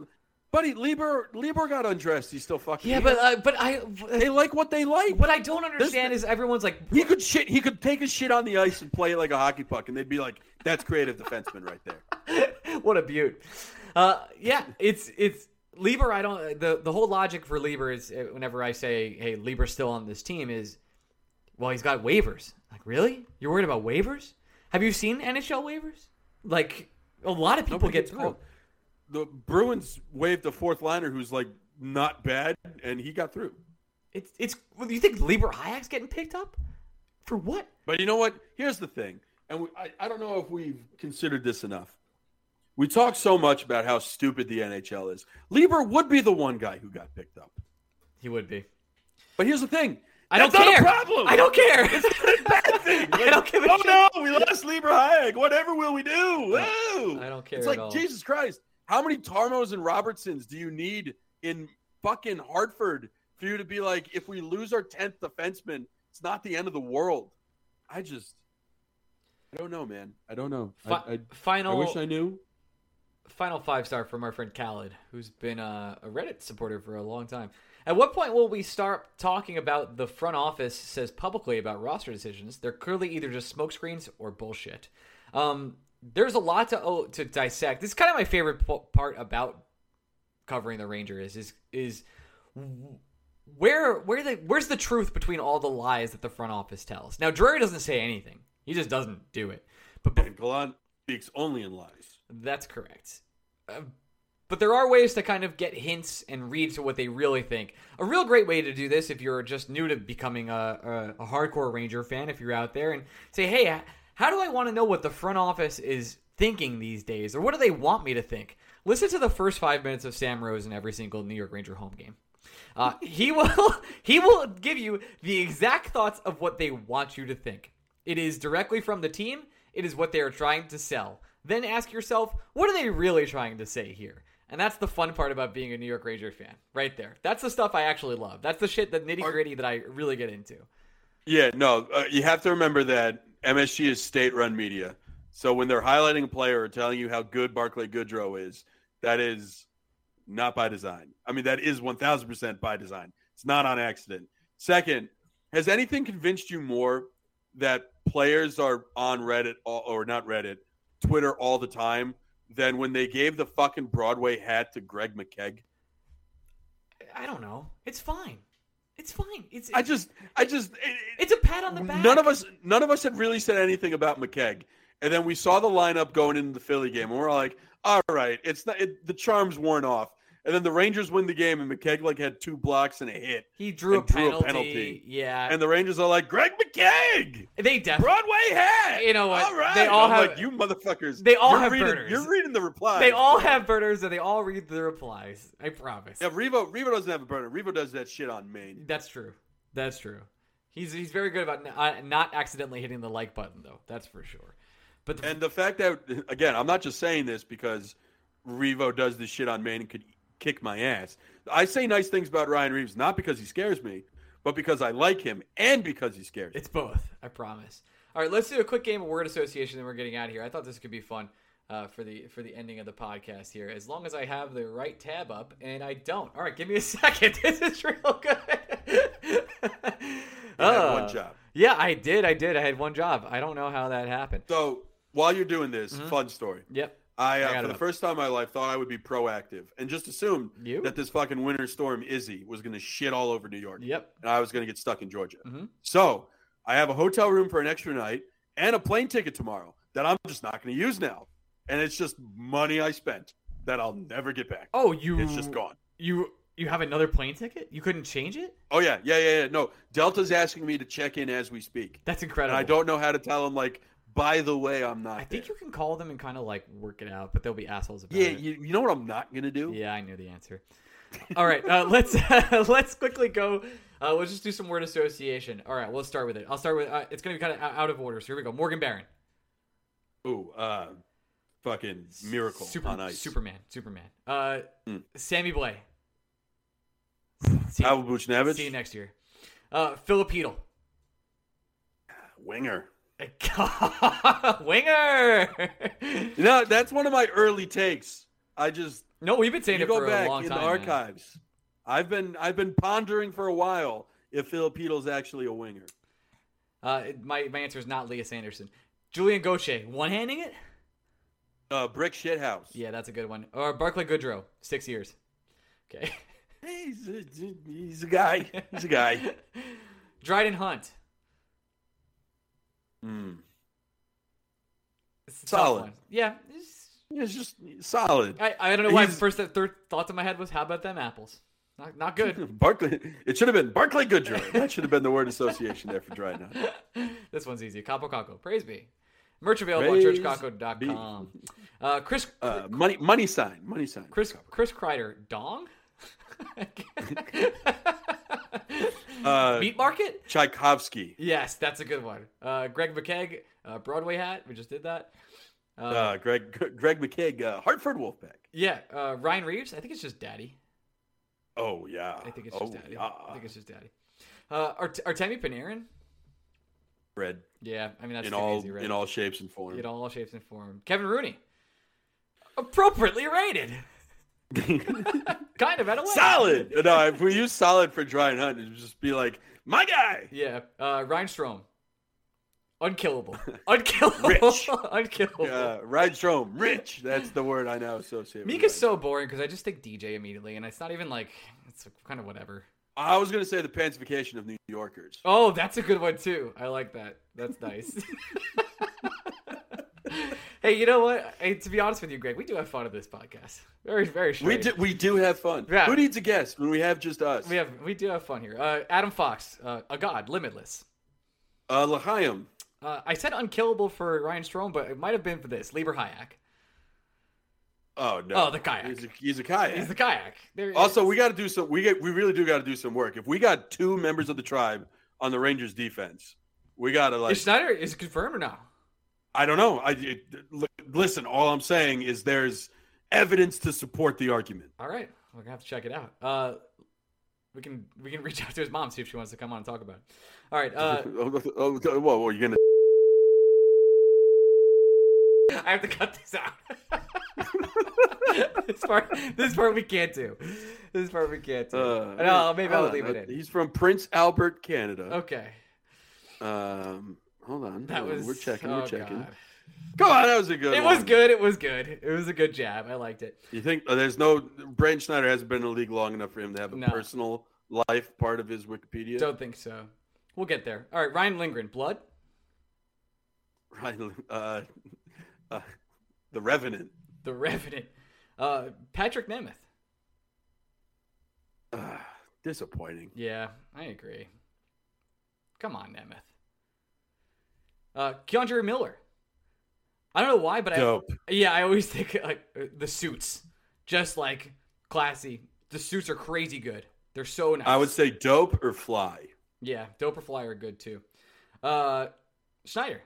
C: Buddy, Lieber Lieber got undressed. He's still fucking.
D: Yeah,
C: here.
D: but uh, but I
C: they like what they like.
D: what I don't understand
C: This-
D: is everyone's like,
C: He could shit. He could take his shit on the ice and play it like a hockey puck, and they'd be like, "That's creative defenseman right there."
D: what a beaut. Uh, yeah, it's it's Lieber. I don't the the whole logic for Lieber is uh, whenever I say, hey, Lieber's still on this team is, well, he's got waivers. Like, really? You're worried about waivers? Have you seen N H L waivers? Like, a lot of people
C: Nobody
D: get
C: gets
D: through.
C: called. The Bruins waived a fourth liner who's like not bad, and he got through.
D: It's it's. Well, you think Lieber Hayek's getting picked up for what?
C: But you know what? Here's the thing, and we, I, I don't know if we've considered this enough. We talk so much about how stupid the N H L is. Lieber would be the one guy who got picked up.
D: He would be.
C: But here's the thing.
D: I don't
C: That's
D: care.
C: Not a problem.
D: I don't care.
C: It's not a bad thing.
D: I don't give a
C: oh
D: shit.
C: no, we lost Lieber Hayek. Whatever will we do? Woo!
D: I don't care
C: It's
D: at
C: like
D: all.
C: Jesus Christ. How many Tarmos and Robertsons do you need in fucking Hartford for you to be like, if we lose our tenth defenseman, it's not the end of the world? I just, I don't know, man. I don't know.
D: Fi-
C: I, I,
D: final.
C: I wish I knew.
D: Final five star from our friend Khaled, who's been a, a Reddit supporter for a long time. At what point will we start talking about the front office says publicly about roster decisions? They're clearly either just smokescreens or bullshit. Um, there's a lot to oh, to dissect. This is kind of my favorite p- part about covering the Rangers is is where where the where's the truth between all the lies that the front office tells. Now Drury doesn't say anything; he just doesn't do it. But, but
C: And Gallant speaks only in lies.
D: that's correct. Uh, but there are ways to kind of get hints and read to what they really think. A real great way to do this, if you're just new to becoming a, a, a hardcore Ranger fan, if you're out there and say, hey, how do I want to know what the front office is thinking these days? Or what do they want me to think? Listen to the first five minutes of Sam Rose in every single New York Ranger home game. Uh, he will he will give you the exact thoughts of what they want you to think. It is directly from the team. It is what they are trying to sell. Then ask yourself, what are they really trying to say here? And that's the fun part about being a New York Ranger fan, right there. That's the stuff I actually love. That's the shit, the nitty-gritty that I really get into.
C: Yeah, no, uh, you have to remember that M S G is state-run media. So when they're highlighting a player or telling you how good Barclay Goodrow is, that is not by design. I mean, that is one thousand percent by design. It's not on accident. Second, has anything convinced you more that players are on Reddit, all, or not Reddit, Twitter all the time, than when they gave the fucking Broadway hat to Greg McKegg?
D: I don't know. It's fine. It's fine. It's
C: I just, I just, it,
D: it's a pat on the back.
C: None of us, none of us had really said anything about McKegg, and then we saw the lineup going into the Philly game, and we're like, "All right, it's not it, the charm's worn off." And then the Rangers win the game, and McKegg like had two blocks and a hit.
D: He drew, a,
C: and drew
D: penalty.
C: a penalty.
D: Yeah,
C: And the Rangers are like, "Greg McKegg,
D: they definitely.
C: Broadway hat."
D: You know what?
C: All right.
D: They all
C: I'm
D: have-
C: like, you motherfuckers.
D: They all
C: you're
D: have
C: reading,
D: burners.
C: You're reading the replies.
D: They all have burners, and they all read the replies. I promise.
C: Yeah, Revo. Revo doesn't have a burner. Revo does that shit on Maine.
D: That's true. That's true. He's he's very good about n- not accidentally hitting the like button, though. That's for sure. But the,
C: And the fact that, again, I'm not just saying this because Revo does this shit on Maine and could kick my ass. I say nice things about Ryan Reeves, not because he scares me, but because I like him and because he scares me.
D: it's both. I promise. All right, let's do a quick game of word association, then we're getting out of here. I thought this could be fun uh, for the for the ending of the podcast here, as long as I have the right tab up, and I don't. All right, give me a second. This is real good.
C: You had
D: Uh,
C: one job.
D: Yeah, I did. I did. I had one job. I don't know how that happened.
C: So while you're doing this, fun story.
D: Yep.
C: I,
D: I
C: uh,
D: got
C: for
D: it
C: the
D: up.
C: first time in my life, thought I would be proactive and just assumed
D: You?
C: that this fucking winter storm Izzy was going to shit all over New York.
D: Yep.
C: And I was going to get stuck in Georgia.
D: Mhm.
C: So I have a hotel room for an extra night and a plane ticket tomorrow that I'm just not going to use now. And it's just money I spent that I'll never get back.
D: Oh, you.
C: It's just gone.
D: You you have another plane ticket? You couldn't change it?
C: Oh, yeah. Yeah, yeah, yeah. No, Delta's asking me to check in as we speak.
D: That's
C: And
D: incredible.
C: I don't know how to tell them, like, by the way, I'm not
D: I think
C: there.
D: you can call them and kind of like work it out, but they'll be assholes about
C: Yeah,
D: it.
C: you, you know what I'm not going to do?
D: Yeah, I knew the answer. All right, uh, let's uh, let's quickly go. Uh, let's just do some word association. All right, we'll start with it. I'll start with. Uh, it's going to be kind of out of order. So here we go. Morgan Barron.
C: Ooh, uh, fucking miracle
D: Super,
C: on ice.
D: Superman. Superman. Uh,
C: Mm.
D: Sammy Blais. See,
C: Pavel Buchnevich,
D: see you next year. Uh, Filipino.
C: winger.
D: Winger.
C: You know, that's one of my early takes. I just,
D: No, we've been saying
C: You
D: it
C: go
D: for
C: back
D: a long
C: in
D: time.
C: the archives. Man. I've been I've been pondering for a while if Filipito's actually a winger.
D: Uh, my my answer is not Leah Sanderson. Julian Gauthier, one-handing it?
C: Uh, Brick Shithouse.
D: Yeah, that's a good one. Or Barclay Goodrow, six years. Okay.
C: Hey, he's a, he's a guy. He's a guy.
D: Dryden Hunt.
C: Mm.
D: It's a tough
C: Solid.
D: one. Yeah. It's,
C: It's just solid.
D: I, I don't know why
C: He's-
D: first third thoughts in my head was, how about them apples? Not not good.
C: Barclay. It should have been Barclay Goodrow. That should have been the word association there for Dryden Hunt.
D: This one's easy. Capo Caco. Praise be. Merch available
C: Praise
D: on church caco dot com. Uh, Chris
C: Uh, money money sign. Money sign.
D: Chris Chris Kreider. Dong?
C: Uh,
D: Meat Market?
C: Tchaikovsky.
D: Yes, that's a good one. Uh, Greg McKegg. Uh, Broadway hat. We just did that. Uh,
C: Uh, Greg Greg McKegg. Uh, Hartford Wolfpack.
D: yeah. Uh, Ryan Reeves. I think it's just Daddy.
C: Oh yeah.
D: I think it's
C: oh,
D: just Daddy.
C: Yeah.
D: I think it's just Daddy. Uh, Art- Artemi Panarin.
C: Red
D: Yeah, I mean that's
C: in
D: too
C: all
D: easy, right?
C: in all shapes and forms.
D: In all shapes and forms. Kevin Rooney. Appropriately rated. Kind of, out of way.
C: Solid. No, if we use solid for Dryden Hunt, it would just be like my guy.
D: Yeah. Uh, Ryan Strome. Unkillable. Unkillable.
C: Rich.
D: Unkillable.
C: Uh, Ryan Strome, rich. That's the word I now associate. with
D: Mika's
C: Ryan.
D: so boring because I just think D J immediately, and it's not even like, it's kind of whatever.
C: I was gonna say the pantsification of New Yorkers.
D: Oh, that's a good one too. I like that. That's nice. Hey, you know what? Hey, to be honest with you, Greg, we do have fun at this podcast. Very, very straight.
C: We do, we do have fun.
D: Yeah.
C: Who needs a guest when we have just us?
D: We have, we do have fun here. Uh, Adam Fox, uh, a god, limitless.
C: uh, L'Chaim.
D: Uh, I said unkillable for Ryan Strome, but it might have been for this. Lieber Hayek.
C: Oh no.
D: Oh, the kayak.
C: He's a, he's a kayak.
D: He's the kayak. There,
C: Also, we got to do some. We get. We really do got to do some work. If we got two members of the tribe on the Rangers defense, we got to like.
D: is Schneider is it confirmed or no?
C: I don't know. I it, li- listen. All I'm saying is there's evidence to support the argument.
D: All right, we're gonna have to check it out. Uh, we can we can reach out to his mom, see if she wants to come on and talk about it. All right. Uh,
C: oh, oh, oh, whoa, whoa, you're gonna.
D: I have to cut this out. this part, this part we can't do. This part we can't do.
C: Uh,
D: no, maybe I'll
C: hold
D: leave
C: on.
D: it in.
C: He's from Prince Albert, Canada.
D: Okay.
C: Um, hold on.
D: That
C: Hold on.
D: was.
C: We're checking.
D: oh,
C: We're checking.
D: God.
C: Come on, that was a good.
D: It
C: one.
D: was good. It was good. It was a good jab. I liked it.
C: You think uh, there's no Brandon Schneider hasn't been in the league long enough for him to have a
D: No.
C: personal life part of his Wikipedia?
D: Don't think so. We'll get there. All right, Ryan Lindgren, blood.
C: Right. Uh, uh, the Revenant.
D: The Revenant. Uh, Patrick Nemeth.
C: Uh, disappointing.
D: Yeah, I agree. Come on, Nemeth. Uh, Keandre Miller. I don't know why, but
C: Dope.
D: I yeah, I always think like uh, the suits, just like classy. The suits are crazy good. They're so nice.
C: I would say dope or fly.
D: yeah, dope or fly are good too. Uh, Schneider.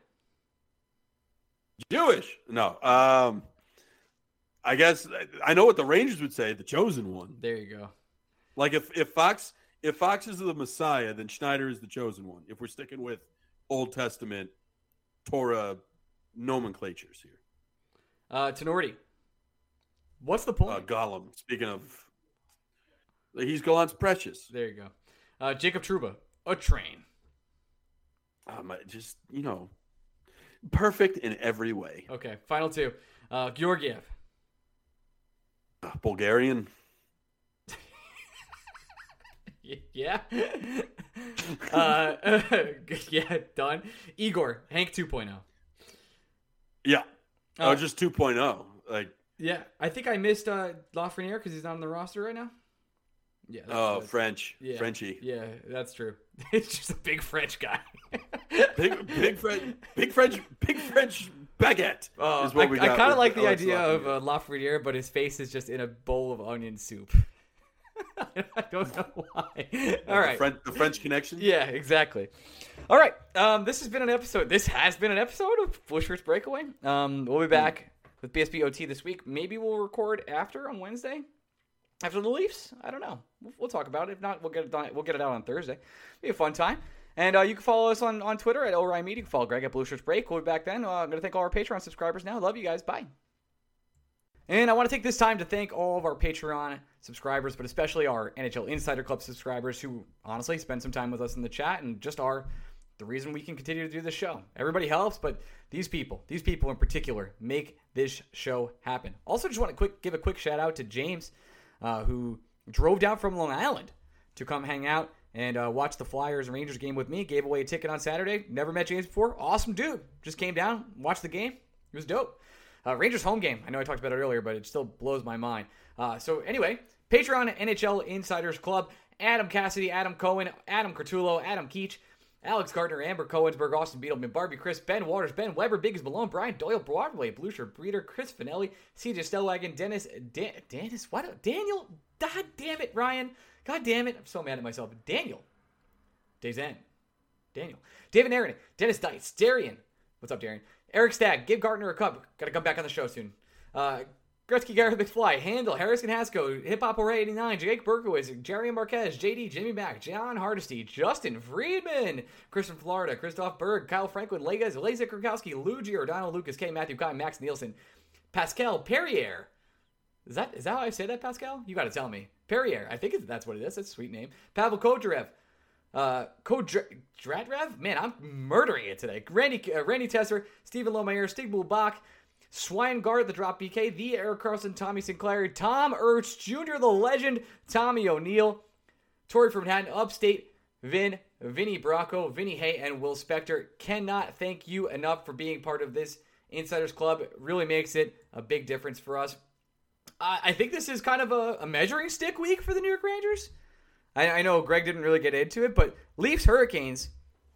C: Jewish. No. Um, I guess I know what the Rangers would say. The chosen one.
D: There you go.
C: Like if if Fox if Fox is the Messiah, then Schneider is the chosen one. If we're sticking with Old Testament Torah nomenclatures here.
D: Uh, Tenorti. What's the point?
C: Uh, Gollum. Speaking of, he's Golan's precious.
D: there you go. Uh, Jacob Trouba. A train.
C: Um, just you know, perfect in every way.
D: Okay, final two. Uh, Georgiev.
C: Uh, Bulgarian.
D: Y- Yeah. uh, yeah, done. Igor, Hank two point oh.
C: Yeah.
D: Oh.
C: Oh, just two point oh. Like,
D: Yeah, I think I missed uh, Lafreniere because he's not on the roster right now. Yeah. that's-
C: oh,
D: that's-
C: French.
D: yeah,
C: Frenchy.
D: Yeah, that's true. He's just a big French guy.
C: Big, big French, big French, big French baguette.
D: Oh,
C: is what
D: I,
C: we
D: I
C: got
D: kind of
C: with
D: like the
C: Alex
D: idea of
C: Lafreniere.
D: uh, Lafreniere, but his face is just in a bowl of onion soup. I don't know why. All right.
C: The French, the French connection.
D: Yeah, exactly. All right. Um, this has been an episode. This has been an episode of Blue Shirts Breakaway. Um, we'll be back with B S B O T this week. Maybe we'll record after on Wednesday, after the Leafs. I don't know. We'll, we'll talk about it. If not, we'll get it done. We'll get it out on Thursday. Be a fun time. And uh, you can follow us on, on Twitter at Orion Media. You can follow Greg at Blue Shirts Break. We'll be back then. Uh, I'm going to thank all our Patreon subscribers now. Love you guys. Bye.
A: And I want to take this time to thank all of our Patreon subscribers, but especially our N H L Insider Club subscribers who honestly spend some time with us in the chat and just are the reason we can continue to do this show. Everybody helps, but these people, these people in particular, make this show happen. Also, just want to quick give a quick shout out to James, uh, who drove down from Long Island to come hang out and uh, watch the Flyers and Rangers game with me. Gave away a ticket on Saturday. Never met James before. Awesome dude. Just came down, watched the game. It was dope. Uh, Rangers home game. I know I talked about it earlier, but it still blows my mind. Uh, so anyway, Patreon N H L Insiders Club. Adam Cassidy, Adam Cohen, Adam Curtulo, Adam Keach, Alex Gardner, Amber Cohensberg, Austin Beetleman, Barbie Chris, Ben Waters, Ben Weber, Biggs Malone, Brian Doyle, Broadway, Blue Shirt Breeder, Chris Finelli, C J Stellwagen, Dennis, Dan, Dennis, what? Daniel? God damn it, Ryan. God damn it. I'm so mad at myself. Daniel. Dazen. Daniel. David Aaron, Dennis Dice, Darian. What's up, Darian? Eric Stagg, give Gardner a cup. Got to come back on the show soon. Uh, Gretzky, Gareth McFly, Handel, Harrison Hasco, Hip Hop Array eighty-nine, Jake Berkowitz, Jerry Marquez, J D, Jimmy Mack, John Hardesty, Justin Friedman, Chris from Florida, Christoph Berg, Kyle Franklin, Legas, Lazik Kurkowski, Lou Giordano, Lucas K, Matthew Kai, Max Nielsen, Pascal Perrier. Is that is that how I say that, Pascal? You got to tell me. Perrier. I think it's, that's what it is. That's a sweet name. Pavel Kodarev. Uh, Kodradrev? Man, I'm murdering it today. Randy, uh, Randy Tesser, Stephen Lomayer, Stig Bach, Swinegard, the Drop B K, the Eric Carlson, Tommy Sinclair, Tom Ertz, Junior the Legend, Tommy O'Neill, Tori from Manhattan, Upstate, Vin, Vinny Bracco, Vinny Hay, and Will Spector. Cannot thank you enough for being part of this Insiders Club. It really makes it a big difference for us. I, I think this is kind of a, a measuring stick week for the New York Rangers. I, I know Greg didn't really get into it, but Leafs Hurricanes,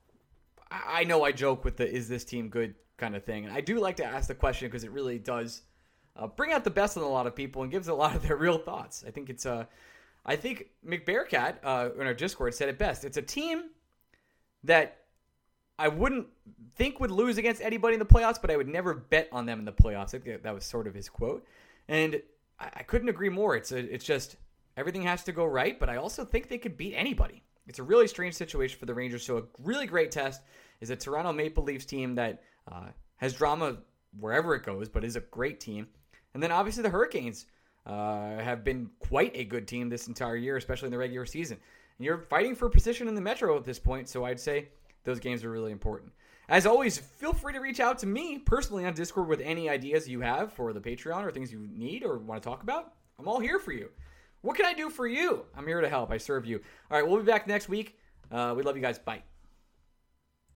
A: I, I know I joke with the is this team good kind of thing. And I do like to ask the question because it really does uh, bring out the best in a lot of people and gives a lot of their real thoughts. I think it's uh, I think McBearcat uh, in our Discord said it best. It's a team that I wouldn't think would lose against anybody in the playoffs, but I would never bet on them in the playoffs. I think that was sort of his quote. And I, I couldn't agree more. It's a, it's just everything has to go right, but I also think they could beat anybody. It's a really strange situation for the Rangers. So a really great test is a Toronto Maple Leafs team that uh, has drama wherever it goes, but is a great team. And then obviously the Hurricanes uh, have been quite a good team this entire year, especially in the regular season. And you're fighting for position in the Metro at this point, so I'd say those games are really important. As always, feel free to reach out to me personally on Discord with any ideas you have for the Patreon or things you need or want to talk about. I'm all here for you. What can I do for you? I'm here to help. I serve you. All right, we'll be back next week. Uh, we love you guys. Bye.